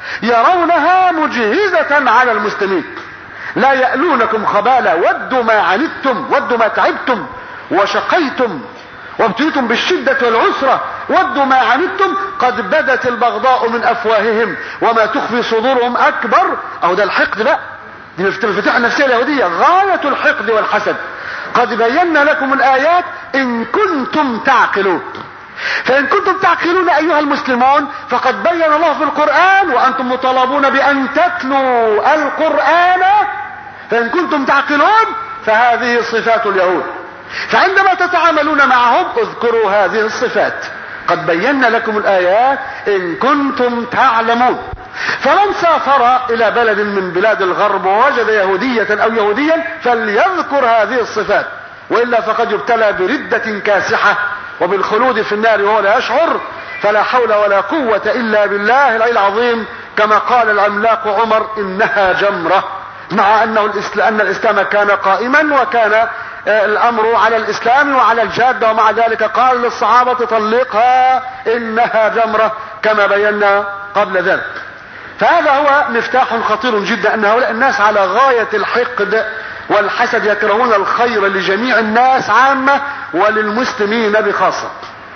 يرونها مجهزة على المسلمين. لا يألونكم خبالا، ودوا ما عنتم، ودوا ما تعبتم وشقيتم وابتليتم بالشدة والعسرة، ودوا ما عنتم قد بدت البغضاء من افواههم وما تخفي صدورهم اكبر. او ده الحقد بقى، دي الفتاح النفسية اليهودية، غاية الحقد والحسد. قد بينا لكم الايات ان كنتم تعقلون. فان كنتم تعقلون ايها المسلمون فقد بين الله في القرآن، وانتم مطالبون بان تتلوا القرآن. فان كنتم تعقلون فهذه صفات اليهود، فعندما تتعاملون معهم اذكروا هذه الصفات. قد بينا لكم الآيات إن كنتم تعلمون. فمن سافر إلى بلد من بلاد الغرب ووجد يهودية أو يهوديا فليذكر هذه الصفات، وإلا فقد يبتلى بردة كاسحة وبالخلود في النار وهو لا يشعر. فلا حول ولا قوة إلا بالله العلي العظيم، كما قال العملاق عمر إنها جمرة. مع أن الإسلام كان قائما وكان الامر على الاسلام وعلى الجادة، ومع ذلك قال للصحابة طلقها انها جمرة كما بينا قبل ذلك. فهذا هو مفتاح خطير جدا، ان هؤلاء الناس على غاية الحقد والحسد، يكرهون الخير لجميع الناس عامة وللمسلمين بخاصة.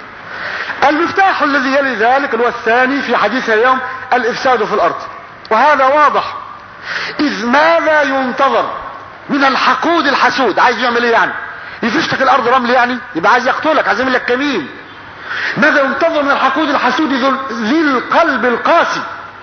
المفتاح الذي يلي ذلك هو الثاني في حديث اليوم، الافساد في الارض. وهذا واضح، اذ ماذا ينتظر من الحقود الحسود؟ عايز يعمل ايه يعني؟ يفشتك الارض رمل يعني؟ يبقى عايز يقتلك، عايز يعمل لك كمين. ماذا ينتظر من الحقود الحسود ذي القلب القاسي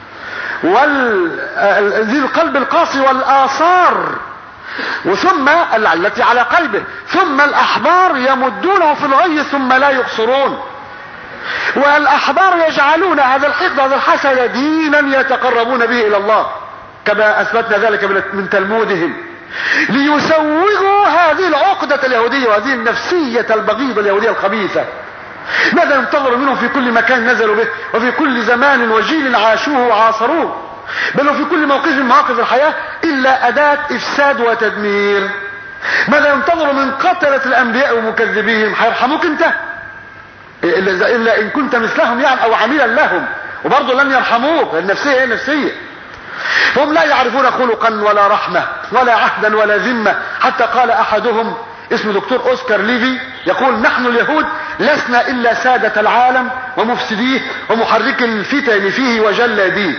ذي القلب القاسي والاثار، وثم التي على قلبه، ثم الاحبار يمدونه في الغي ثم لا يقصرون. والاحبار يجعلون هذا الحقد هذا الحسد دينا يتقربون به الى الله، كما اثبتنا ذلك من تلمودهم، ليسوغوا هذه العقدة اليهودية وهذه النفسية البغيضة اليهودية الخبيثة. ماذا ينتظر منهم في كل مكان نزلوا به، وفي كل زمان وجيل عاشوه وعاصروه، بل وفي كل موقف من مواقف الحياة إلا أداة إفساد وتدمير. ماذا ينتظر من قتلة الأنبياء ومكذبيهم؟ هيرحموك انت إلا إن كنت مثلهم يعني أو عميلا لهم، وبرضه لن يرحموك. النفسية هي نفسية، هم لا يعرفون خلقا ولا رحمة. ولا عهدا ولا ذمة. حتى قال احدهم اسمه دكتور اوسكار ليفي يقول: نحن اليهود لسنا الا سادة العالم ومفسديه ومحرك الفتن فيه وجلاديه.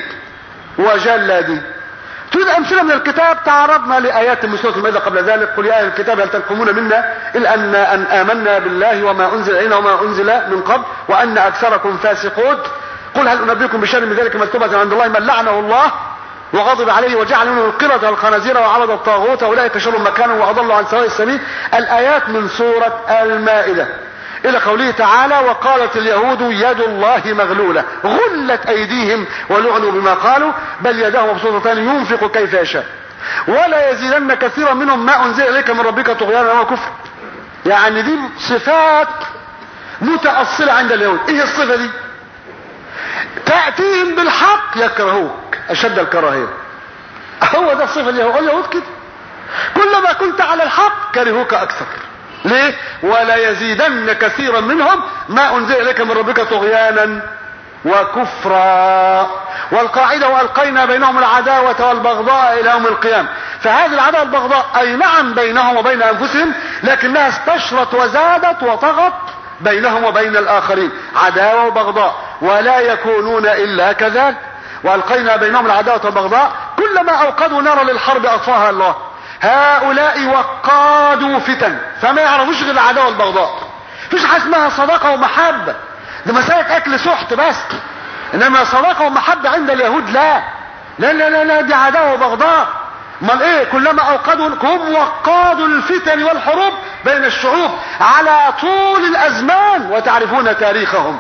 تريد امثله من الكتاب؟ تعرضنا لايات من سوره المائده قبل ذلك: قل يا اهل الكتاب هل تنقمون منا الا ان امنا بالله وما انزل الينا وما انزل من قبل وان اكثركم فاسقون. قل هل انبئكم بشر من ذلك مكتوبة عند الله من لعنه الله وغضب عليه وجعل منهم القردة والخنازير وعبد الطاغوت اولئك شر مكانا واضلوا عن سواء السبيل. الايات من سوره المائده الى قوله تعالى: وقالت اليهود يد الله مغلولة غلت ايديهم ولعنوا بما قالوا بل يداه مبسوطتان ينفق كيف يشاء ولا يزيدن كثيرا منهم ما انزل اليك من ربك طغيانا وكفر. يعني دي صفات متأصلة عند اليهود. ايه الصفة دي؟ تأتيهم بالحق يكرهوك اشد الكراهية. هو ده الصفة اليهود كده، كلما كنت على الحق كرهوك اكثر. ليه؟ ولا يزيدن كثيرا منهم ما انزل اليك من ربك طغيانا وكفرا. والقاعدة: والقينا بينهم العداوة والبغضاء الى يوم القيامة. فهذه العداوة والبغضاء اي نعم بينهم وبين انفسهم، لكنها استشرت وزادت وطغت بينهم وبين الاخرين، عداوة وبغضاء، ولا يكونون الا كذلك. والقينا بينهم العداوة والبغضاء كلما اوقدوا نارا للحرب اطفاها الله. هؤلاء وقادوا فتن فما يعرفوش غير العداوة والبغضاء. فيش حاجة اسمها صداقة ومحبة، ده مسألة اكل سحت بس. انما صداقة ومحبة عند اليهود لا لا لا لا, لا دي عداوة وبغضاء. امال ايه؟ كلما اوقدوا، هم وقادوا الفتن والحروب بين الشعوب على طول الازمان، وتعرفون تاريخهم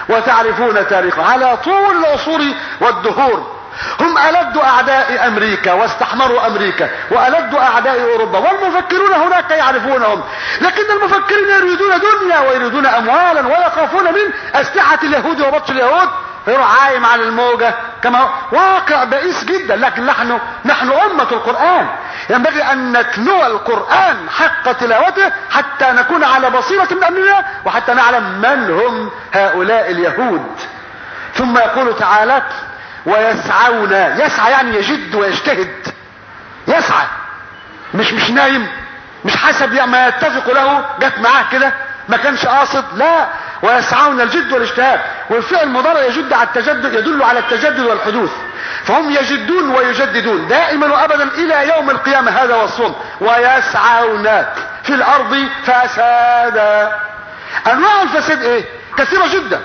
على طول العصور والدهور. هم ألد أعداء أمريكا واستحمروا أمريكا، وألد أعداء أوروبا، والمفكرون هناك يعرفونهم. لكن المفكرين يريدون دنيا ويريدون أموالا ويخافون من أسلحة اليهود وبطش اليهود، فيروح عايم على الموجة كما واقع بئيس جدا. لكن نحن أمة القرآن، ينبغي أن نتلو القرآن حق تلاوته حتى نكون على بصيرة من أمرنا، وحتى نعلم من هم هؤلاء اليهود. ثم يقول تعالى: ويسعون. يسعى يعني يجد ويجتهد، يسعى مش نايم، مش حسب ما يتفق له جت معاه كده ما كانش قاصد، لا. ويسعون الجد والاجتهاد، والفعل المضارع يدل على التجدد والحدوث. فهم يجدون ويجددون دائما وابدا الى يوم القيامة، هذا وصفهم. ويسعون في الارض فسادا. انواع الفساد ايه؟ كثيرة جدا.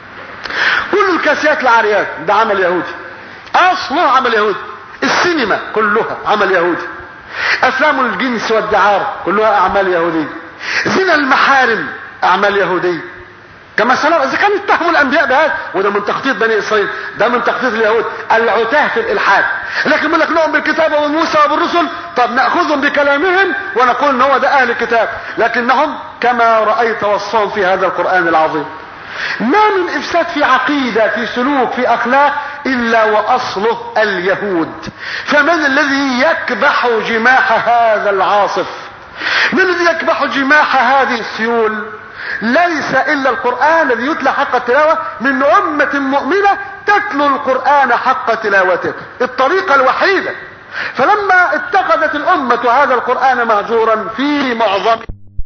كل الكاسيات العاريات ده عمل يهودي، اصله عمل يهودي. السينما كلها عمل يهودي. افلام الجنس والدعارة كلها اعمال يهودية. زنا المحارم اعمال يهودية. كما سنرى اذا كانوا اتهموا الانبياء بهذا، وده من تخطيط بني اسرائيل، ده من تخطيط اليهود العتاه في الالحاد. لكن يقول لك لهم بالكتاب وموسى وبالرسل، طب ناخذهم بكلامهم ونقول ان هو ده اهل الكتاب، لكنهم كما رايت وصفهم في هذا القران العظيم. ما من افساد في عقيدة، في سلوك، في اخلاق الا واصله اليهود. فمن الذي يكبح جماح هذا العاصف؟ من الذي يكبح جماح هذه السيول؟ ليس الا القرآن الذي يتلى حق التلاوة من امة مؤمنة تتلو القرآن حق تلاوته، الطريقة الوحيدة. فلما اتخذت الامة هذا القرآن مهجورا في معظم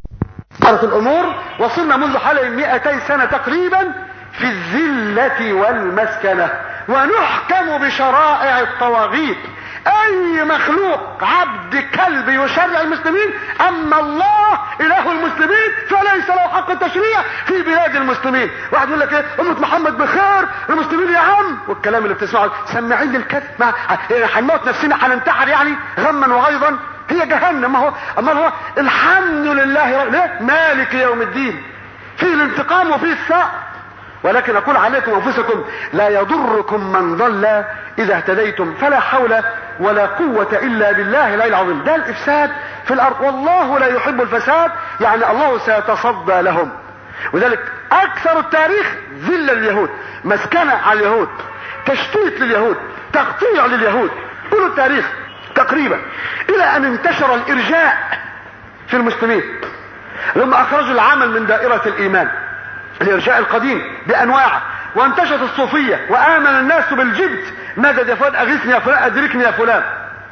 الامور، وصلنا منذ حوالي 200 سنة تقريبا في الذلة والمسكنة، ونحكم بشرائع الطواغيت. اي مخلوق عبد كلب يشرع المسلمين، اما الله اله المسلمين فليس له حق التشريع في بلاد المسلمين. واحد يقول لك ايه؟ امة محمد بخير، المسلمين يا عم، والكلام اللي بتسمعه سماعين للكذب. هنموت نفسنا، هننتحر يعني غما وغيظا، هي جهنم. اما هو الحمد لله ليه؟ مالك يوم الدين، فيه الانتقام وفيه الثأر. ولكن اقول عليكم انفسكم لا يضركم من ضل اذا اهتديتم، فلا حول ولا قوة الا بالله العلي العظيم. ده الافساد في الارض، والله لا يحب الفساد، يعني الله سيتصدى لهم. وذلك اكثر التاريخ ذل اليهود، مسكنة على اليهود، تشتيت لليهود، تقطيع لليهود، كل التاريخ تقريبا، الى ان انتشر الارجاء في المسلمين لما اخرجوا العمل من دائرة الايمان، الارجاء القديم بانواعه، وانتشرت الصوفية وامن الناس بالجبت، مدد يا فلان، اغيثني يا فلان، ادركني يا فلان.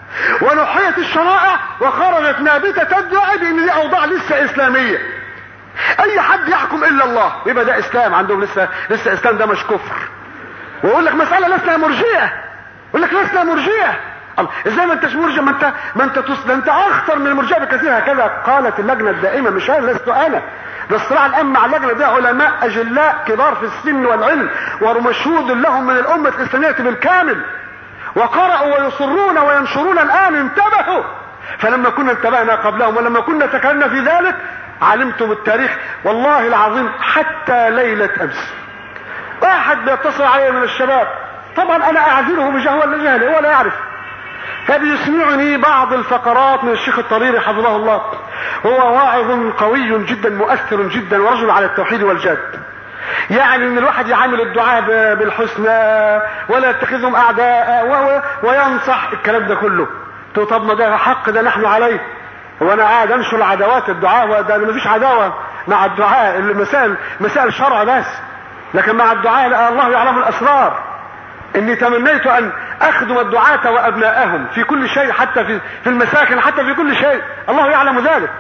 ونحيت الشرائع وخرجت نابتة تدعي بان دي اوضاع لسه اسلامية. اي حد يحكم الا الله يبقى ده اسلام عندهم، لسه اسلام، ده مش كفر. ويقول لك مسألة لسنا مرجئة، يقول لك لسنا مرجئة. ازاي ما انتش مرجئ؟ ما انت اخطر من المرجئة بكثير. هكذا قالت اللجنة الدائمة، مش انا، لست انا، ده الصراع الان مع اللجنة ده علماء اجلاء كبار في السن والعلم ومشهود لهم من الامة الاسلامية بالكامل، وقرأوا ويصرون وينشرون الان. انتبهوا. فلما كنا انتبهنا قبلهم ولما كنا تكلمنا في ذلك علمتم التاريخ. والله العظيم حتى ليلة امس واحد بيتصل علي من الشباب، طبعا انا اعذره بجهل ولا جهل، هو لا يعرف، فبيسمعني بعض الفقرات من الشيخ الطريري حفظه الله. هو واعظ قوي جدا مؤثر جدا ورجل على التوحيد والجد. يعني ان الواحد يعامل الدعاء بالحسنى ولا يتخذهم اعداء وينصح الكلام ده كله. طب ما ده حق، ده نحن عليه. وانا قاعد انشر عداوات الدعاء، وده ما فيش عداوه مع الدعاء، مسائل شرع بس، لكن مع الدعاء الله يعلم الاسرار. اني تمنيت ان اخدم الدعاة وابنائهم في كل شيء، حتى في المساكن، حتى في كل شيء، الله يعلم ذلك،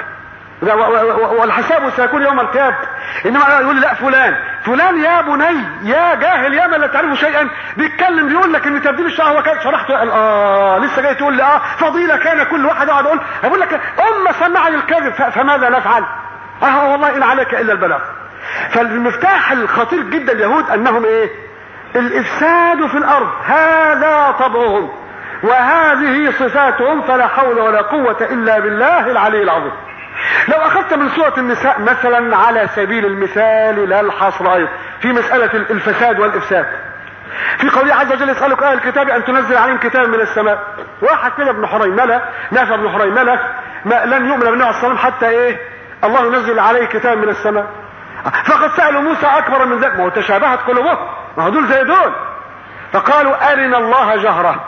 والحساب سيكون يوم القيامة. انما يقول لي لا فلان يا بني يا جاهل يا من لا تعرف شيئا، بيتكلم بيقول لك ان تبديل الشهوة كان شرحت لسه جاي تقول لي فضيلة كان كل واحد يقعد اقول لك سمعني الكذب، فماذا نفعل؟ والله ان عليك الا البلاغ. فالمفتاح الخطير جدا اليهود انهم ايه؟ الافساد في الارض، هذا طبعهم وهذه صفاتهم، فلا حول ولا قوة الا بالله العلي العظيم. لو اخذت من سورة النساء مثلا على سبيل المثال لا الحصر ايضا في مسألة الفساد والافساد، في قوله عز وجل يسألك اهل الكتاب ان تنزل عليهم كتاب من السماء. واحد كده ابن حريملة، نافع بن حريملة، لن يؤمن بالنبي عليه الصلاة والسلام حتى ايه؟ الله ينزل عليه كتاب من السماء. فقد سألوا موسى اكبر من ذلك، ما هو تشابهت قلوبهم، ما هو دول زي دول. فقالوا ارنا الله جهرة.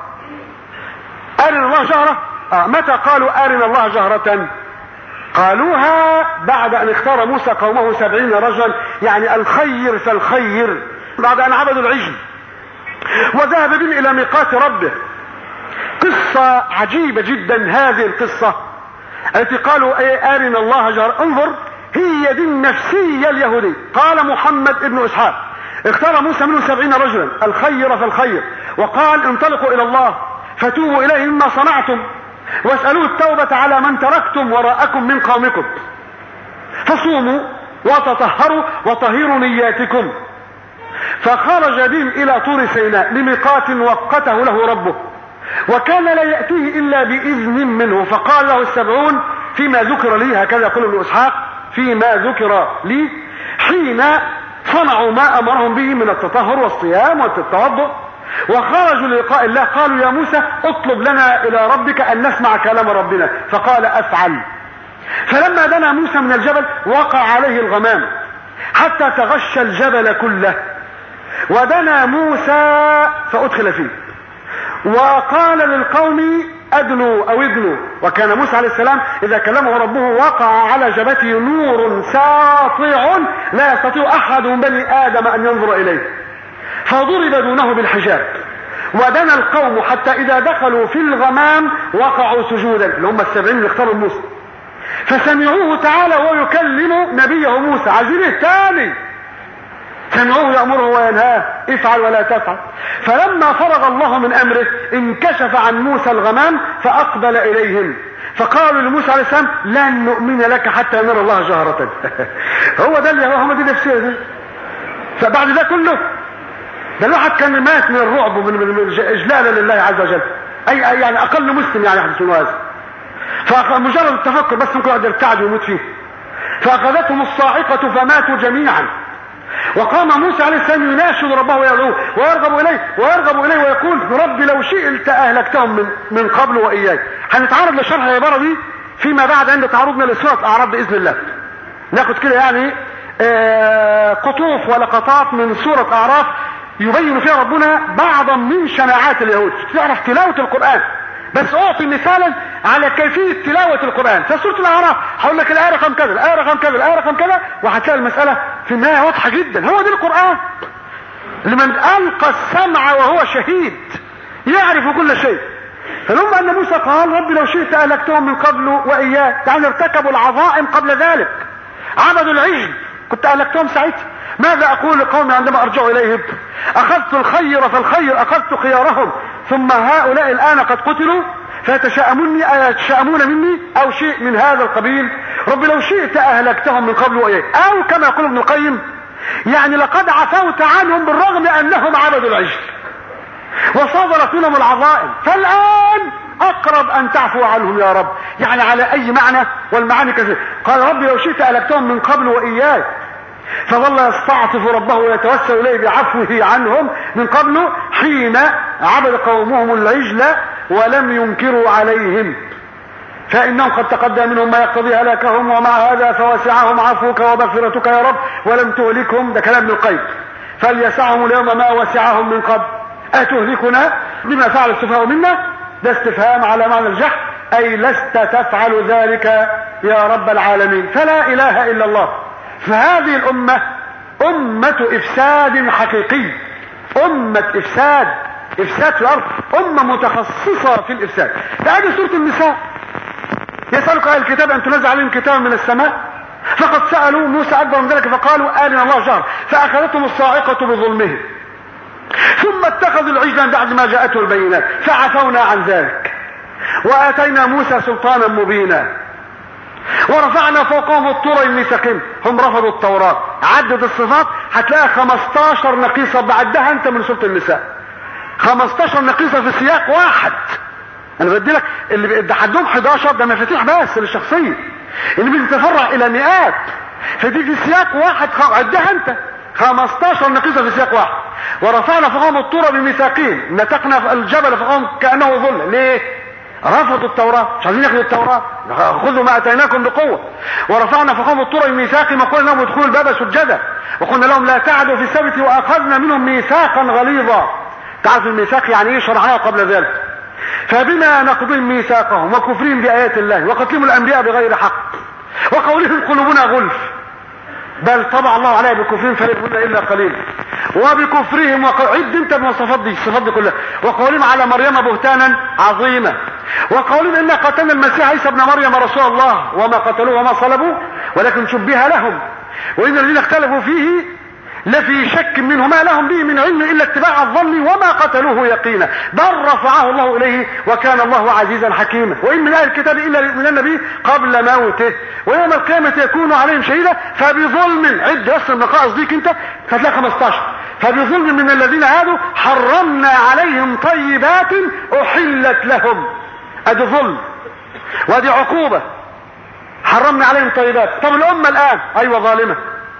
ارنا الله جهرة. متى قالوا ارنا الله جهرة؟ قالوها بعد ان اختار موسى قومه 70 رجلا، يعني الخير فالخير، بعد ان عبدوا العجل وذهب بهم الى ميقات ربه. قصة عجيبة جدا هذه القصة التي قالوا ايه ارنا الله جهرة. انظر، هي دي النفسية اليهودية. قال محمد ابن اسحاق اختار موسى منه 70 رجلا الخير فالخير، وقال انطلقوا الى الله فتوبوا اليه مما صنعتم واسألوه التوبة على من تركتم وراءكم من قومكم، فصوموا وتطهروا وطهروا نياتكم. فخرج بهم الى طور سيناء لميقات وقته له ربه، وكان لا يأتيه الا بإذن منه. فقال له 70 فيما ذكر لي، هكذا يقول ابن اسحاق، فيما ذكر لي حين صنعوا ما امرهم به من التطهر والصيام والتوضؤ وخرجوا للقاء الله. قالوا يا موسى اطلب لنا الى ربك ان نسمع كلام ربنا، فقال افعل. فلما دنا موسى من الجبل وقع عليه الغمام حتى تغشى الجبل كله، ودنا موسى فادخل فيه وقال للقوم ادنوا او ادنوا. وكان موسى عليه السلام اذا كلمه ربه وقع على جبهته نور ساطع لا يستطيع احد من بني ادم ان ينظر اليه، فضرب دونه بالحجاب. ودنا القوم حتى اذا دخلوا في الغمام وقعوا سجودا، اللي هم 70 اللي اختاروا موسى، فسمعوه تعالى وهو يكلم نبيه موسى. عايزين الثاني، سمعوه يأمره وينهاه افعل ولا تفعل. فلما فرغ الله من امره انكشف عن موسى الغمام فاقبل اليهم، فقالوا لموسى عليه السلام لن نؤمن لك حتى نرى الله جهرة. هو ده اللي هم دي نفسيه دي. فبعد ده كله، ده الواحد كان مات من الرعب ومن اجلالا لله عز وجل، اي يعني اقل مسلم يعني يحدث منه هذا. فمجرد التفكر بس ممكن واحد يرتعد ويموت فيه. فاخذتهم الصاعقة فماتوا جميعا. وقام موسى عليه السلام يناشد ربه ويدعوه ويرغب اليه ويقول ربي لو شئت اهلكتهم من قبل واياي. هنتعرض لشرح العبارة دي فيما بعد عند تعرضنا لسورة الاعراف باذن الله. ناخد كده يعني قطوف ولقطات من سورة الاعراف يبين فيها ربنا بعضا من شناعات اليهود. تعرف تلاوة القرآن، بس اعطي مثالا على كيفية تلاوة القرآن. فسورة الاعراف هقول لك الآية رقم كذا، الآية رقم كذا، الآية رقم كذا، وهتلاقي المسألة في النهاية واضحة جدا. هو دي القرآن لمن ألقى السمع وهو شهيد، يعرف كل شيء. فلما ان موسى قال رب لو شئت اهلكتهم من قبل واياك، يعني ارتكبوا العظائم قبل ذلك، عبدوا العجل، كنت اهلكتهم ساعتها. ماذا اقول لقومي عندما ارجع اليهم؟ اخذت الخير فالخير اخذت خيارهم، ثم هؤلاء الان قد قتلوا فيتشاءمون مني او شيء من هذا القبيل. رب لو شئت اهلكتهم من قبل واياك، او كما يقول ابن القيم يعني لقد عفوت عنهم بالرغم انهم عبدوا العجل وصادرت منهم العظائم، فالان اقرب ان تعفو عنهم يا رب. يعني على اي معنى؟ والمعاني كثير. قال رب لو شئت اهلكتهم من قبل واياي، فظل يستعطف ربه ويتوسل اليه بعفوه عنهم من قبل حين عبد قومهم العجل ولم ينكروا عليهم، فانهم قد تقدم منهم ما يقتضي هلاكهم، ومع هذا فوسعهم عفوك ومغفرتك يا رب ولم تهلكهم. ده كلام ابن القيم. فليسعهم اليوم ما وسعهم من قبل. اتهلكنا بما فعل السفهاء منا؟ ده استفهام على معنى الجحد، اي لست تفعل ذلك يا رب العالمين. فلا اله الا الله. فهذه الامة امة افساد حقيقي، امة افساد في الارض، امة متخصصة في الافساد. هذه سورة النساء. يسألك اهل الكتاب ان تنزل عليهم كتابا من السماء، فقد سألوا موسى اكبر من ذلك فقالوا آلنا الله جهر، فاخذتهم الصاعقة بظلمهم، ثم اتخذوا العجل من بعد ما جاءته البينات، فعفونا عن ذلك واتينا موسى سلطانا مبينا ورفعنا فوقهم الطور الميثاقين. هم رفضوا التوراة. عدد الصفات هتلاقي 15 نقيصة بعدها انت من سورة النساء، 15 نقيصة في سياق واحد. انا بدي لك اللي حدهم 11 ده مفاتيح بس للشخصية، اللي بتتفرع الى مئات، فدي في سياق واحد عدها انت 15 نقيصة في سياق واحد. ورفعنا فوقهم الطور بميثاقين، نتقنا الجبل فوقهم كأنه ظل. ليه؟ رفضوا التوراة، مش عايزين ياخدوا التوراة، خذوا ما اتيناكم بقوة. ورفعنا فوقهم الطور بميثاقهم وقلنا لهم ادخلوا الباب سجدا، وقلنا لهم لا تعدوا في السبت، واخذنا منهم ميثاقا غليظا. تعرف الميثاق يعني ايه؟ شرعناه قبل ذلك. فبما نقضهم ميثاقهم وكفرهم بآيات الله وقتلهم الانبياء بغير حق وقولهم قلوبنا غلف، بل طبع الله عليها بكفرهم فلا يؤمنون الا قليلا، وبكفرهم عد انت بمواصفات دي، الصفات دي كلها. وقولهم على مريم بهتانا عظيما، وقولهم انا قتلنا المسيح عيسى ابن مريم رسول الله وما قتلوه وما صلبوه ولكن شبه لهم، وان الذين اختلفوا فيه لفي شك منه ما لهم به من علم الا اتباع الظن وما قتلوه يقينا، بل رفعه الله اليه وكان الله عزيزا حكيما. وان من اهل الكتاب الا يؤمنون به قبل موته ويوم القيامه يكون عليهم شهيدا فبظلم، عد يصل نقائص ديك انت هتلاقي 15. فبظلم من الذين هادوا حرمنا عليهم طيبات احلت لهم. ادي ظلم وادي عقوبه، حرمنا عليهم طيبات. طب الامه الان ايوه ظالمه،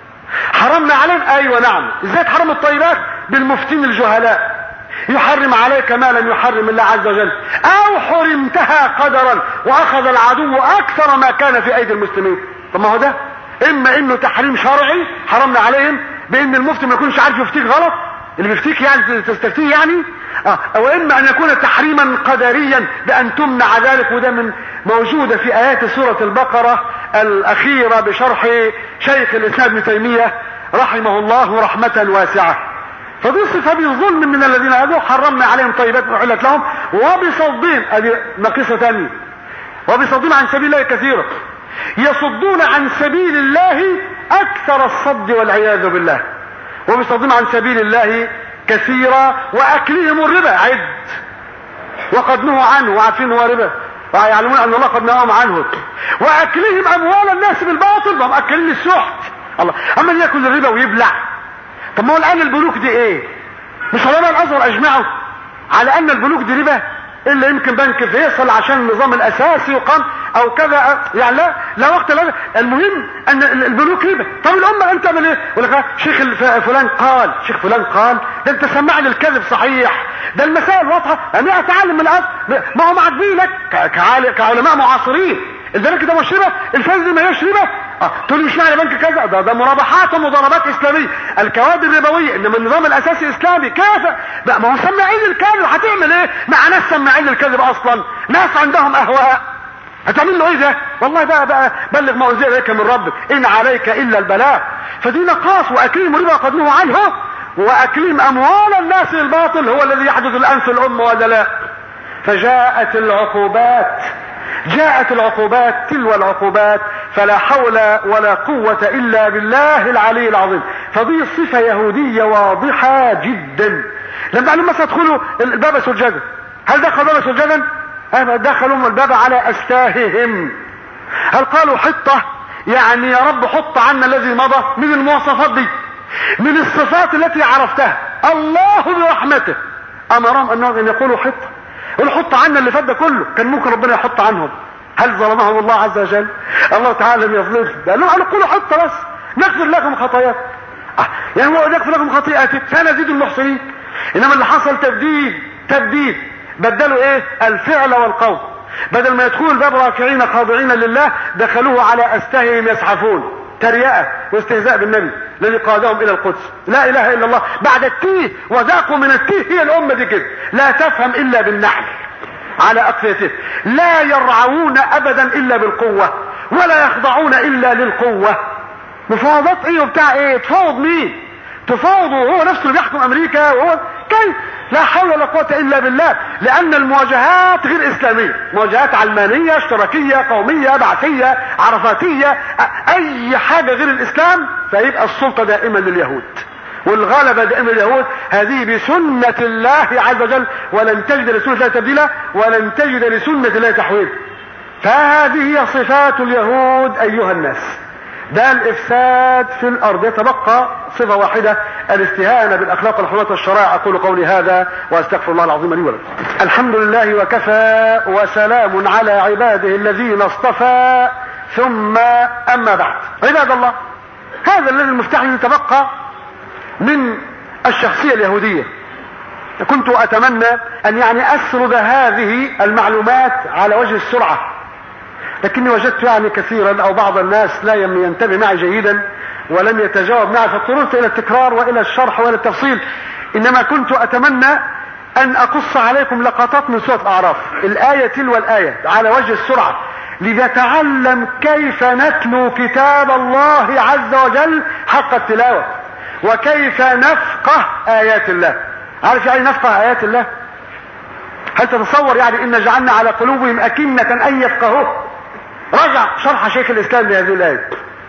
حرمنا عليهم ايوه نعم. ازاي تحرم الطيبات؟ بالمفتين الجهلاء، يحرم عليك ما لم يحرم الله عز وجل، او حرمتها قدرا واخذ العدو اكثر ما كان في ايدي المسلمين. طب ما هو ده اما انه تحريم شرعي حرمنا عليهم بان المفتي ما يكونش عارف يفتيك غلط، اللي بيفتيك يعني تستفتيه يعني، او اما ان يكون تحريما قدريا بان تمنع ذلك. وده من موجودة في ايات سورة البقرة الاخيرة بشرح شيخ الاسلام ابن تيمية رحمه الله رحمة واسعة. فدي صفة بظلم من الذين هادوا حرمنا عليهم طيبات احلت لهم وبصدهم، ادي نقيصة ثانية، وبصدهم عن سبيل الله كثيرا، يصدون عن سبيل الله اكثر الصد والعياذ بالله، وبصدهم عن سبيل الله كثيرا، واكلهم الربا عد وقد نهوا عنه وعارفين هو ربا ويعلمون ان الله قد نهاهم عنه، واكلهم اموال الناس بالباطل، وهم اكلين السحت. الله اما ياكل الربا ويبلع. طب ما هو الان البنوك دي ايه؟ مش علماء الازهر اجمعوا على ان البنوك دي ربا؟ الا يمكن بنك فيصل عشان النظام الاساسي يقام او كذا، يعني لا وقت لا. المهم ان البنوك ربا. طب الامه انت تعمل ايه؟ يقول لك شيخ فلان قال، شيخ فلان قال، ده انت سمعني الكذب صحيح، ده المسائل واضحه. انا اتعلم من الارض، ما هو معجبين لك كعلماء معاصرين. البنك ده مش ربا، الفايده دي ما هيش ربا. تقول لي مش معنى بنك كذا، ده مرابحات ومضاربات اسلاميه، الكوادر الربويه، انما النظام الاساسي اسلامي. كيف؟ ما هو سماعين الكذب، هتعمل ايه مع ناس سماعين الكذب اصلا؟ ناس عندهم اهواء، هتعمل له ايه ده؟ والله بقى بلغ ما انزل اليك من ربك ان عليك الا البلاغ. فدي نقاص. واكلهم الربا قد نهوا عنه، واكلهم اموال الناس الباطل هو الذي يحدث الان في الامه ولا لا؟ فجاءت العقوبات، جاءت العقوبات تلو العقوبات، فلا حول ولا قوة إلا بالله العلي العظيم. فدي صفة يهودية واضحة جدا. لما قالوا مثلا ادخلوا الباب سجدا، هل دخلوا الباب سجدا؟ دخلوا الباب على أستاههم. هل قالوا حطة؟ يعني يا رب حط عنا الذي مضى من المواصفات دي، من الصفات التي عرفتها. الله برحمته أمرهم أن يقولوا حطة، والحط عنا اللي فات ده كله، كان ممكن ربنا يحط عنهم. هل ظلمهم الله عز وجل؟ الله تعالى لم يظلمهم، قالوا قولوا حطة بس نغفر لكم خطاياكم. يعني هو نغفر لكم خطيئاتكم سنزيد المحسنين. انما اللي حصل تبديل، بدلوا ايه؟ الفعل والقول. بدل ما يدخلوا الباب راكعين خاضعين لله، دخلوه على أستاههم يزحفون، تريئة واستهزاء بالنبي الذي قادهم الى القدس. لا اله الا الله. بعد التيه وذاقوا من التيه. هي الامة دي كده، لا تفهم الا بالنعل على اقفيته، لا يرعون ابدا الا بالقوة، ولا يخضعون الا للقوة. مفاوضات ايه وبتاع ايه؟ تفاوض مين؟ تفاوض وهو نفسه اللي بيحكم امريكا، وهو كيف؟ لا حول ولا قوة الا بالله. لان المواجهات غير اسلامية، مواجهات علمانية اشتراكية قومية بعثية عرفاتية، اي حاجة غير الاسلام فيبقى السلطة دائما لليهود والغلبة دائما لليهود. هذه بسنة الله عز وجل، ولن تجد لسنة الله تبديلا، ولن تجد لسنة الله تحويلا. فهذه هي صفات اليهود ايها الناس. ده الافساد في الارض. يتبقى صفة واحدة، الاستهانة بالاخلاق والحرمات والشرائع. اقول قولي هذا واستغفر الله العظيم لي ولكم. الحمد لله وكفى، وسلام على عباده الذين اصطفى، ثم اما بعد. عباد الله، هذا الذي المفتاح يتبقى من الشخصية اليهودية. كنت اتمنى ان اسرد هذه المعلومات على وجه السرعة، لكني وجدت كثيرا او بعض الناس لا ينتبه معي جيدا ولم يتجاوب معي، فاضطررت الى التكرار والى الشرح والى التفصيل. انما كنت اتمنى ان اقص عليكم لقطات من سورة الاعراف، الآية تلو الآية على وجه السرعة، لنتعلم كيف نتلو كتاب الله عز وجل حق التلاوة، وكيف نفقه آيات الله. عارف نفقه آيات الله؟ هل تتصور إن جعلنا على قلوبهم أكنة أن يفقهوه؟ رجع شرح شيخ الإسلام لهذه الآية.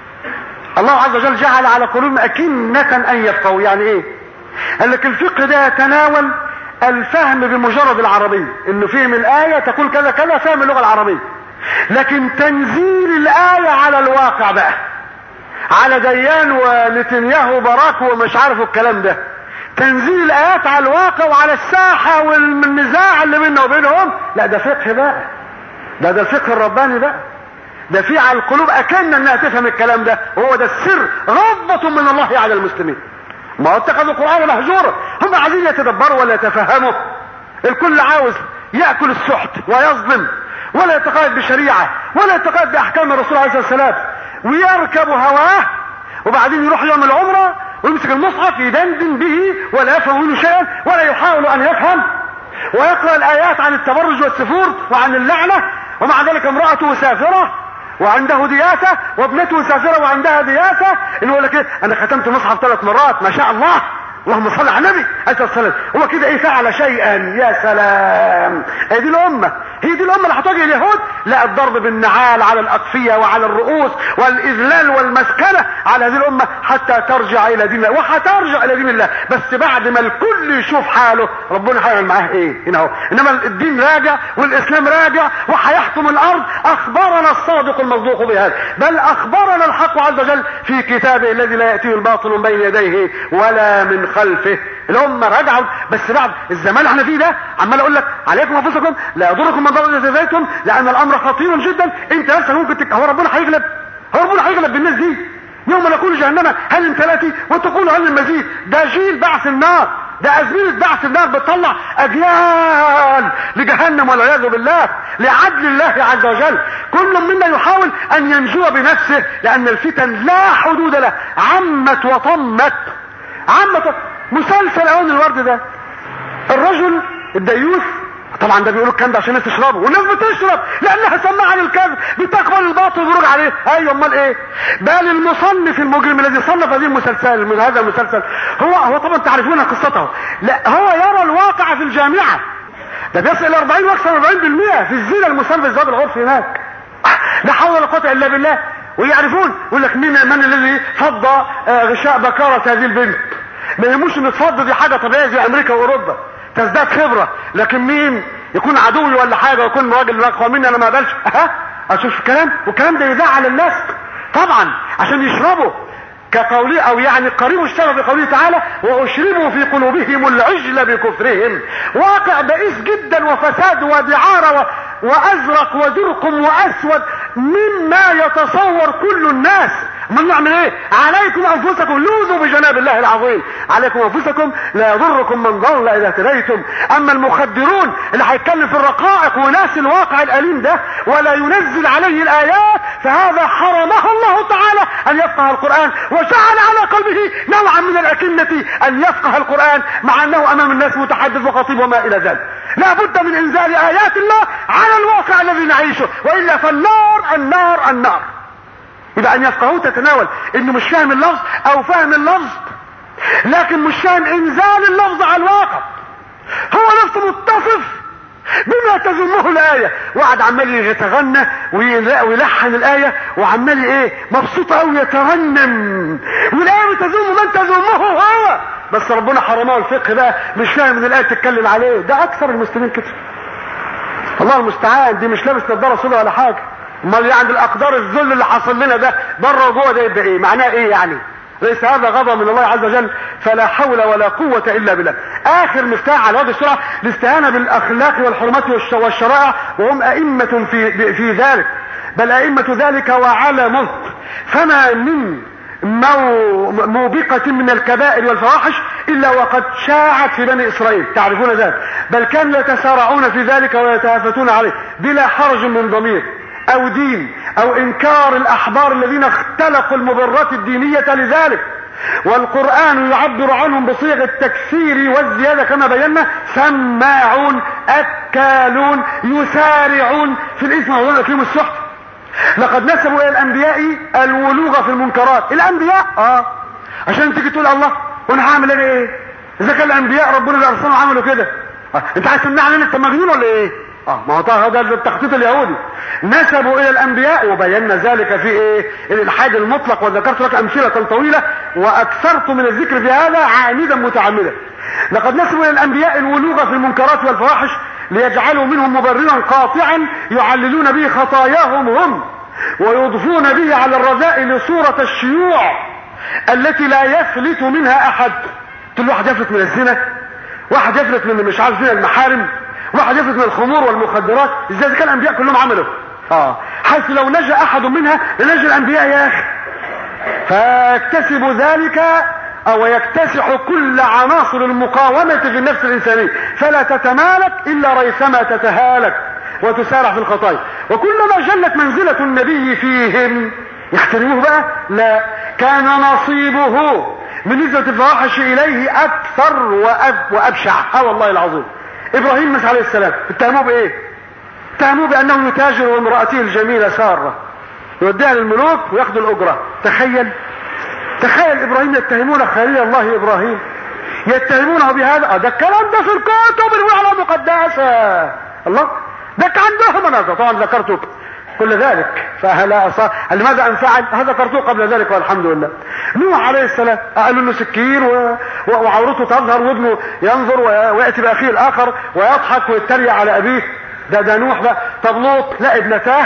الله عز وجل جعل على قلوبهم أكنة أن يفقهوا. يعني إيه؟ قال لك الفقه ده يتناول الفهم بمجرد العربية، إنه فهم الآية تقول كذا كذا، فهم اللغة العربية. لكن تنزيل الآية على الواقع بقى، على ديان ونتنياهو وبراك ومش عارف الكلام ده، تنزيل الآيات على الواقع وعلى الساحة والنزاع اللي بيننا وبينهم، لا ده فقه بقى، ده الفقه الرباني بقى، ده في على القلوب أكن انها تفهم الكلام ده. وهو ده السر، رغبة من الله على المسلمين. ما هو اتخذوا القرآن مهجورا، هم عايزين يتدبروا ولا يتفهموا. الكل عاوز يأكل السحت ويظلم، ولا يتقيد بشريعة، ولا يتقيد بأحكام الرسول عليه الصلاة والسلام، ويركب هواه، وبعدين يروح يوم العمرة ويمسك المصحف يدندن به ولا يفهم منه شيئا، ولا يحاول ان يفهم، ويقرأ الآيات عن التبرج والسفور وعن اللعنة، ومع ذلك امرأته سافرة وعنده دياسة، وابنته سافرة وعندها دياسة، اللي هو لك ايه؟ انا ختمت المصحف 3 مرات، ما شاء الله، اللهم صل على النبي عليه الصلاة. هو كده فعل شيئا؟ يا سلام. هي دي الامة اللي هتواجه اليهود؟ لا، الضرب بالنعال على الاقفية وعلى الرؤوس، والاذلال والمسكنة على هذه الامة حتى ترجع الى دين الله. وهترجع الى دين الله، بس بعد ما الكل يشوف حاله ربنا هيعمل معاه ايه هنا اهو. انما الدين راجع والاسلام راجع وهيحكم الارض. اخبرنا الصادق المصدوق بهذا، بل اخبرنا الحق عز وجل في كتابه الذي لا يأتيه الباطل من بين يديه ولا من خلفه. الامه رجعوا، بس بعد الزمان اللي احنا فيه ده عمال اقول لك عليكم انفسكم لا يضركم من ضل اذا زيتم، لان الامر خطير جدا. انت نفسك ممكن هو ربنا هيغلب بالناس دي يوم نقول جهنم هل امتلأتي وتقول هل المزيد. ده جيل بعث النار، ده ازمنة بعث النار بتطلع اجيال لجهنم والعياذ بالله، لعدل الله عز وجل. كل منا يحاول ان ينجو بنفسه، لان الفتن لا حدود له، عمت وطمت. مسلسل اوان الورد ده، الرجل الديوث طبعا ده بيقولوا الكلام ده عشان الناس تشربه، والناس بتشرب لانها سماعه للكذب، بتقبل الباطل وبيروج عليه. ايوه امال ايه؟ بل المصنف المجرم الذي صنف هذا المسلسل هو طبعا تعرفون قصته. لا، هو يرى الواقع في الجامعه، ده بيصل الى 40 واكثر من 40% في الزنا المسمى بالزواج العرفي هناك. لا حول ولا قوه الا بالله. ويعرفون يقول لك من الذي فض غشاء بكاره هذه البنت. ما يهموش ان تفض دي حاجه طبيعيه زي امريكا واوروبا، تزداد خبره. لكن مين يكون عدوي ولا حاجه ويكون راجل اقوى مني انا ما اقبلش. اشوف الكلام، والكلام ده يزعل الناس طبعا عشان يشربوا كقوله او يعني قريب الشرف بقوله تعالى واشربوا في قلوبهم العجل بكفرهم. واقع بئيس جدا وفساد ودعاره وازرق وزرق واسود مما يتصور كل الناس. من نعمل ايه؟ عليكم انفسكم لوذوا بجناب الله العظيم. عليكم انفسكم لا يضركم من ضل اذا اهتديتم. اما المخدرون اللي هيتكلم في الرقائق وناس الواقع الاليم ده ولا ينزل عليه الايات، فهذا حرمه الله تعالى ان يفقه القران، وجعل على قلبه نوعا من الاكنه ان يفقه القران مع انه امام الناس متحدث وخطيب وما الى ذلك. لا بد من انزال ايات الله على الواقع الذي نعيشه، والا فالنار النار النار. يبقى ان يفقهوه تتناول انه مش فاهم اللفظ او فاهم اللفظ لكن مش فاهم انزال اللفظ على الواقع. هو نفسه متصف بما تزمه الايه، وقعد عمال يتغنى ويلحن الايه وعمال ايه مبسوط قوي يترنم، والايه بتزم من تزمه هو. بس ربنا حرمه الفقه بقى، مش فاهم ان الايه تتكلم عليه. ده اكثر المسلمين كده، الله المستعان. دي مش لابس نظاره سوداء ولا حاجه. امال يعني الاقدار الذل اللي حصل لنا ده بره وجوه ده يبقى ايه معناه؟ ايه يعني؟ ليس هذا غضب من الله عز وجل؟ فلا حول ولا قوه الا بالله. اخر مفتاح على وجه السرعه الاستهانه بالاخلاق والحرمات والشرائع، وهم ائمه في ذلك، بل ائمه ذلك وعلمه. فما من موبقة من الكبائر والفواحش الا وقد شاعت في بني اسرائيل، تعرفون ذلك، بل كانوا يتسارعون في ذلك ويتهافتون عليه بلا حرج من ضمير او دين او انكار الاحبار الذين اختلقوا المبررات الدينية لذلك. والقرآن يعبر عنهم بصيغ التكسير والزيادة كما بينا: سماعون، اكالون، يسارعون في الاثم ويظن فيهم السحت. لقد نسبوا الى الانبياء الولوغ في المنكرات. الانبياء عشان تيجي تقول الله وانا هعمل انا ايه اذا كان الانبياء ربنا اللي ارسلهم عملوا كده؟ انت عايز تمنعني انت مجنون ولا ايه؟ ما هو ده التخطيط اليهودي. نسبوا الى الانبياء وبينا ذلك في ايه؟ الالحاد المطلق، وذكرت لك امثله طويله واكثرت من الذكر في هذا عامدا متعمدا. لقد نسبوا الى الانبياء الولوغ في المنكرات والفواحش ليجعلوا منهم مبررا قاطعا يعللون به خطاياهم هم، ويضفون به على الرذائل صورة الشيوع التي لا يفلت منها احد. تقول واحد يفلت من الزنا، واحد يفلت من مش عارف زنا المحارم، واحد يفلت من الخمور والمخدرات. ازاي كان الانبياء كلهم عملوا حيث لو نجا احد منها لنجا الانبياء يا اخي. فيكتسب ذلك او يكتسح كل عناصر المقاومة في النفس الانسانية، فلا تتمالك الا ريثما تتهالك وتسارع في الخطايا. وكلما جلت منزلة النبي فيهم يحترموه بقى، لا، كان نصيبه من نسبة الفواحش اليه اكثر وابشع. والله العظيم ابراهيم مثلا عليه السلام اتهموه بايه؟ اتهموه بانه يتاجر وامرأته الجميلة سارة يوديها للملوك وياخذوا الاجرة. تخيل ابراهيم يتهمون خليل الله ابراهيم، يتهمونه بهذا. ده الكلام ده في الكتب الوعلى مقدسة. الله ده كان عندهم. انا طبعا ذكرته كل ذلك، لماذا انفعل؟ هذا ذكرته قبل ذلك والحمد لله. نوح عليه السلام قالوا له سكين وعورته تظهر وابنه ينظر وياتي باخيه الاخر ويضحك ويتريق على ابيه. ده نوح بقى. طب لوط لا، ابنتاه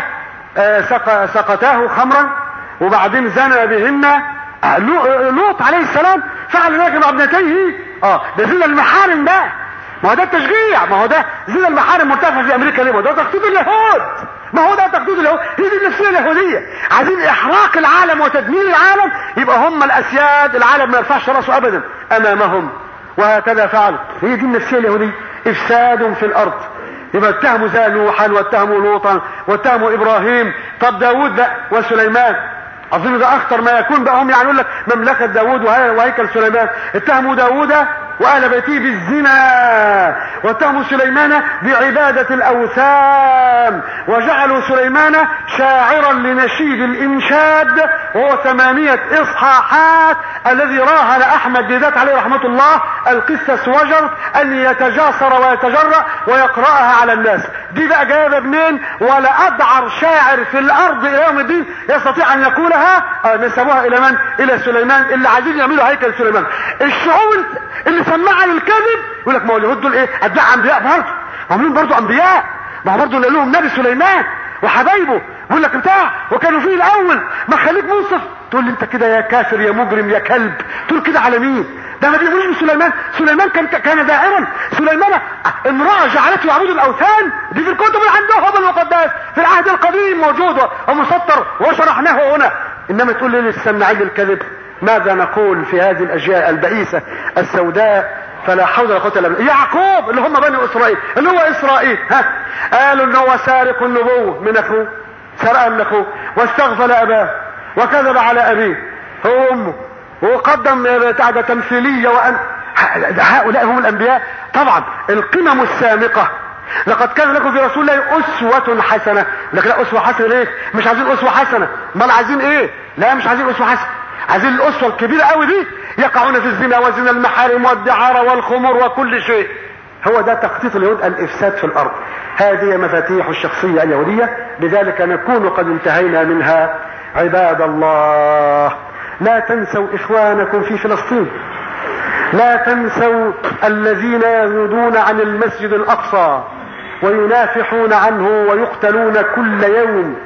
سقتاه خمرا وبعدين زنى بهن. لوط عليه السلام فعل ذلك مع ابنتيه. ده زنا المحارم ده. ما هو ده التشجيع، ما هو ده زنا المحارم مرتفع في امريكا. ليه؟ ما هو ده تخطيط اليهود. ما هو ده تخطيط اليهود. هي دي النفسيه اليهوديه. عايزين احراق العالم وتدمير العالم، يبقى هم الاسياد، العالم ما يرفعش راسه ابدا امامهم، وهكذا فعلوا. هي دي النفسيه اليهوديه، افساد في الارض. يبقى اتهموا زي نوحا واتهموا لوطا واتهموا ابراهيم. طب داود بقى وسليمان، اظن ده اخطر ما يكون بقى. هم يعني يقول لك مملكه داود وهيكل سليمان. اتهموا داود واهل بيته بالزنا، واتهموا سليمان بعباده الاوثان، وجعلوا سليمان شاعرا لنشيد الانشاد وهو 8 إصحاحات الذي راهن أحمد ديدات عليه رحمة الله القسس وجر أن يتجاسر ويتجرأ ويقرأها على الناس. دي بقى جايبه منين؟ ولا أدعر شاعر في الأرض إلى يوم الدين يستطيع أن يقولها. نسبوها إلى من؟ إلى سليمان اللي عايزين يعملوا هيكل سليمان. الشعوب اللي سمعها للكذب يقول لك ما هو اليهود دول ايه؟ أتباع أنبياء برضه، عاملين برضه أنبياء، ما هو برضه اللي لهم نبي سليمان وحبايبه يقول لك بتاع وكانوا فيه الاول. ما خليك منصف تقول لي انت كده يا كافر يا مجرم يا كلب، تقول كده على مين؟ ده ما بيقولوش بسليمان. سليمان كان داعرا. سليمان امرأة جعلته يعبد الاوثان، دي في الكتب اللي عندهم المقدس في العهد القديم موجود ومسطر وشرحناه هنا. انما تقول لي للسماعين الكذب. ماذا نقول في هذه الاجيال البئيسة السوداء؟ فلا حول ولا قوه الا بالله. يعقوب اللي هم بني اسرائيل اللي هو اسرائيل قالوا ان هو سارق النبوه من اخوه، سرقها من اخوه واستغفل اباه وكذب على ابيه هو امه وقدم بتاع ده تمثيليه هؤلاء هم الانبياء. طبعا القمم السامقه. لقد كان لكم في رسول الله اسوه حسنه. لكن لا اسوه حسنه ليه؟ مش عايزين اسوه حسنه، امال عايزين ايه؟ لا مش عايزين اسوه حسنه، عايزين الاسوه الكبيره قوي دي. يقعون في الزنا وزنا المحارم والدعاره والخمور وكل شيء. هو ده تخطيط اليهود، الافساد في الارض. هذه مفاتيح الشخصيه اليهوديه، بذلك نكون قد انتهينا منها. عباد الله، لا تنسوا اخوانكم في فلسطين، لا تنسوا الذين يذودون عن المسجد الاقصى وينافحون عنه ويقتلون كل يوم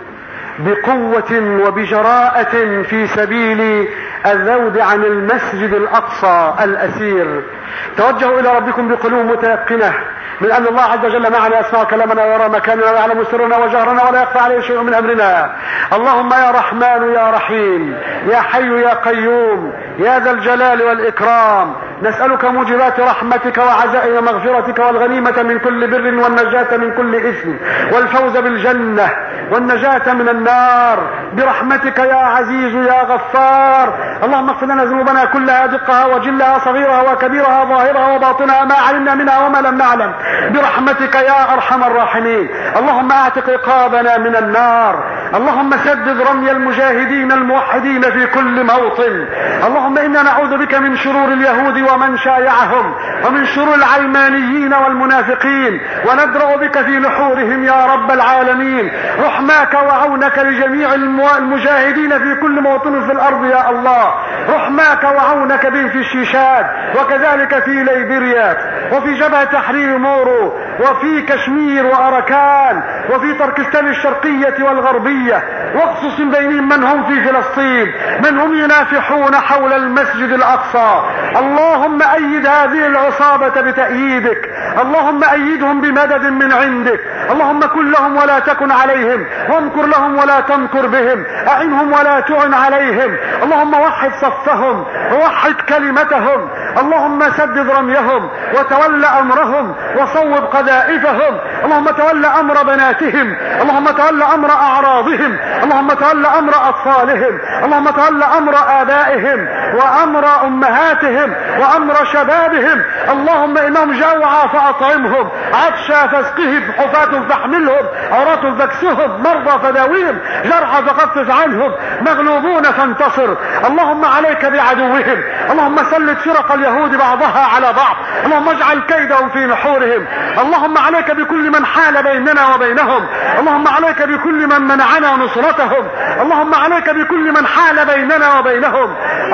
بقوة وبجراءة في سبيل الذود عن المسجد الأقصى الأسير. توجهوا إلى ربكم بقلوب متيقنة من أن الله عز وجل معنا، يسمع كلامنا ويرى مكاننا ويعلم سرنا وجهرنا ولا يخفى عليه شيء من أمرنا. اللهم يا رحمن يا رحيم يا حي يا قيوم يا ذا الجلال والإكرام، نسألك موجبات رحمتك وعزائم مغفرتك والغنيمة من كل بر والنجاة من كل إثم والفوز بالجنة والنجاة من النار برحمتك يا عزيز يا غفار. اللهم اغفر لنا ذنوبنا كلها دقها وجلها صغيرها وكبيرها ظاهرها وباطنها ما علمنا منها وما لم نعلم برحمتك يا أرحم الراحمين. اللهم اعتق رقابنا من النار. اللهم سدد رمي المجاهدين الموحدين في كل موطن. اللهم إنا نعوذ بك من شرور اليهود ومن شايعهم ومن شرور العلمانيين والمنافقين، وندرأ بك في نحورهم يا رب العالمين. رحماك وعونك لجميع المجاهدين في كل موطن في الأرض يا الله. رحماك وعونك بهم في الشيشاد وكذلك في ليبيريا وفي جبهة تحرير مورو وفي كشمير وأراكان وفي تركستان الشرقية والغربية، واخصص بينهم من هم في فلسطين من هم ينافحون حول المسجد الأقصى. اللهم أيد هذه العصابة بتأييدك، اللهم أيدهم بمدد من عندك. اللهم كن لهم ولا تكن عليهم، وامكر لهم ولا تمكر بهم، أعنهم ولا تعن عليهم. اللهم وحد صفهم ووحد كلمتهم. اللهم سدد رميهم وتول أمرهم وصوب قذائفهم. اللهم تول أمر بناتهم، اللهم تول أمر أعراضهم، اللهم تول أمر أطفالهم، اللهم تول أمر آبائهم وأمر أمهاتهم وأمر شبابهم. اللهم إنهم جوعى فأطعمهم، عطشى فاسقهم، حفاة فاحملهم، عراة فاكسهم، مرضى فداويهم، جرحى فخفف عنهم، مغلوبون فانتصر. اللهم عليك بعدوهم. اللهم سلط فرق اليهود بعضها على بعض، اللهم اجعل كيدهم في نحورهم. اللهم عليك بكل من حال بيننا وبينهم، اللهم عليك بكل من منعنا نصرتهم، اللهم عليك بكل من حال بيننا وبينهم.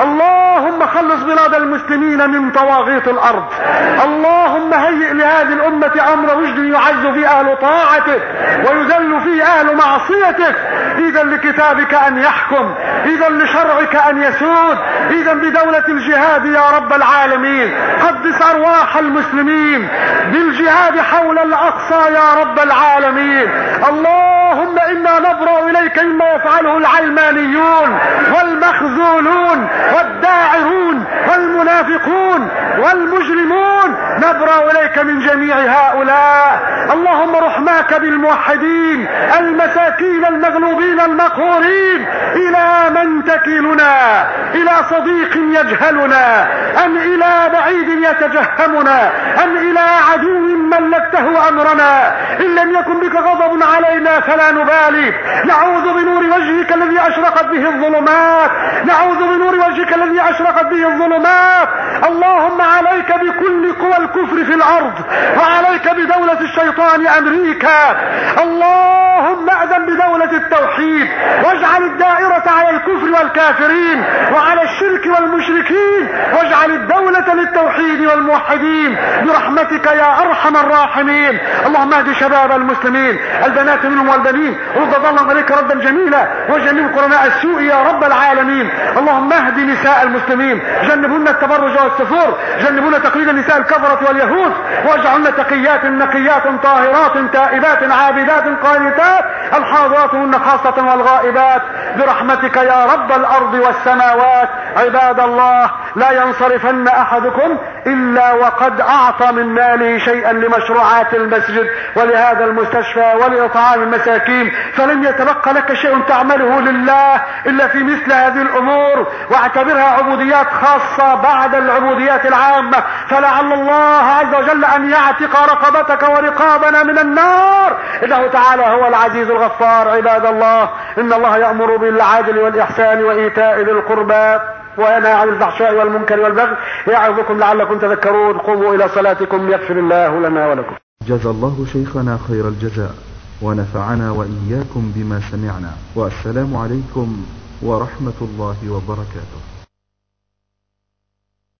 اللهم خلص بلاد المسلمين من طواغيت الارض. اللهم هيئ لهذه الامة امر رشد يعز فيه اهل طاعته ويذل فيه اهل معصيته. اذا لكتابك ان يحكم، اذا لشرعك ان يسود، اذا بدولة الجهاد يا رب العالمين. قدس ارواح المسلمين بالجهاد حول الاقصى يا رب العالمين. اللهم انا نبرأ اليك مما يفعله العلمانيون والمخذولون والداعرون والمنافقون والمجرمون، نبرأ اليك من جميع هؤلاء. اللهم رحماك بالموحدين المساكين المغلوبين المقهورين. الى من تكلنا؟ الى صديق يجهلنا ام الى بعيد يتجهمنا ام الى عدو ملكته هو أمرنا. إن لم يكن بك غضب علينا فلا نبالي. نعوذ بنور وجهك الذي أشرقت به الظلمات، نعوذ بنور وجهك الذي أشرقت به الظلمات. اللهم عليك بكل قوى الكفر في الأرض، وعليك بدولة الشيطان أمريكا. اللهم أذن بدولة التوحيد، واجعل الدائرة على الكفر والكافرين وعلى الشرك والمشركين، واجعل الدولة للتوحيد والموحدين برحمتك يا أرحم الراحمين. اللهم اهد شباب المسلمين، البنات منهم والبنين، رد ظلهم عليك ردا جميلا، وجنب قرناء السوء يا رب العالمين. اللهم اهد نساء المسلمين، جنبونا التبرج والسفور، جنبونا تقليد النساء الكفرة واليهود، واجعلنا تقيات نقيات طاهرات تائبات عابدات قانتات، الحاضرات هن خاصة والغائبات برحمتك يا رب الأرض والسماوات. عباد الله، لا ينصرفن أحدكم إلا وقد أعطى من ماله شيئا لمشروعات المسجد ولهذا المستشفى ولإطعام المساكين، فلن يتبقى لك شيء تعمله لله إلا في مثل هذه الأمور، واعتبرها عبوديات خاصة بعد العبوديات العامة، فلعل الله عز وجل أن يعتق رقبتك ورقابنا من النار، إنه تعالى هو العزيز الغفار. عباد الله، إن الله يأمر بالعدل والإحسان وإيتاء ذي القربى وينهى عن الفحشاء والمنكر والبغي يعظكم لعلكم تذكرون. قوموا إلى صلاتكم يغفر الله لنا ولكم. جزا الله شيخنا خير الجزاء، ونفعنا وإياكم بما سمعنا، والسلام عليكم ورحمة الله وبركاته.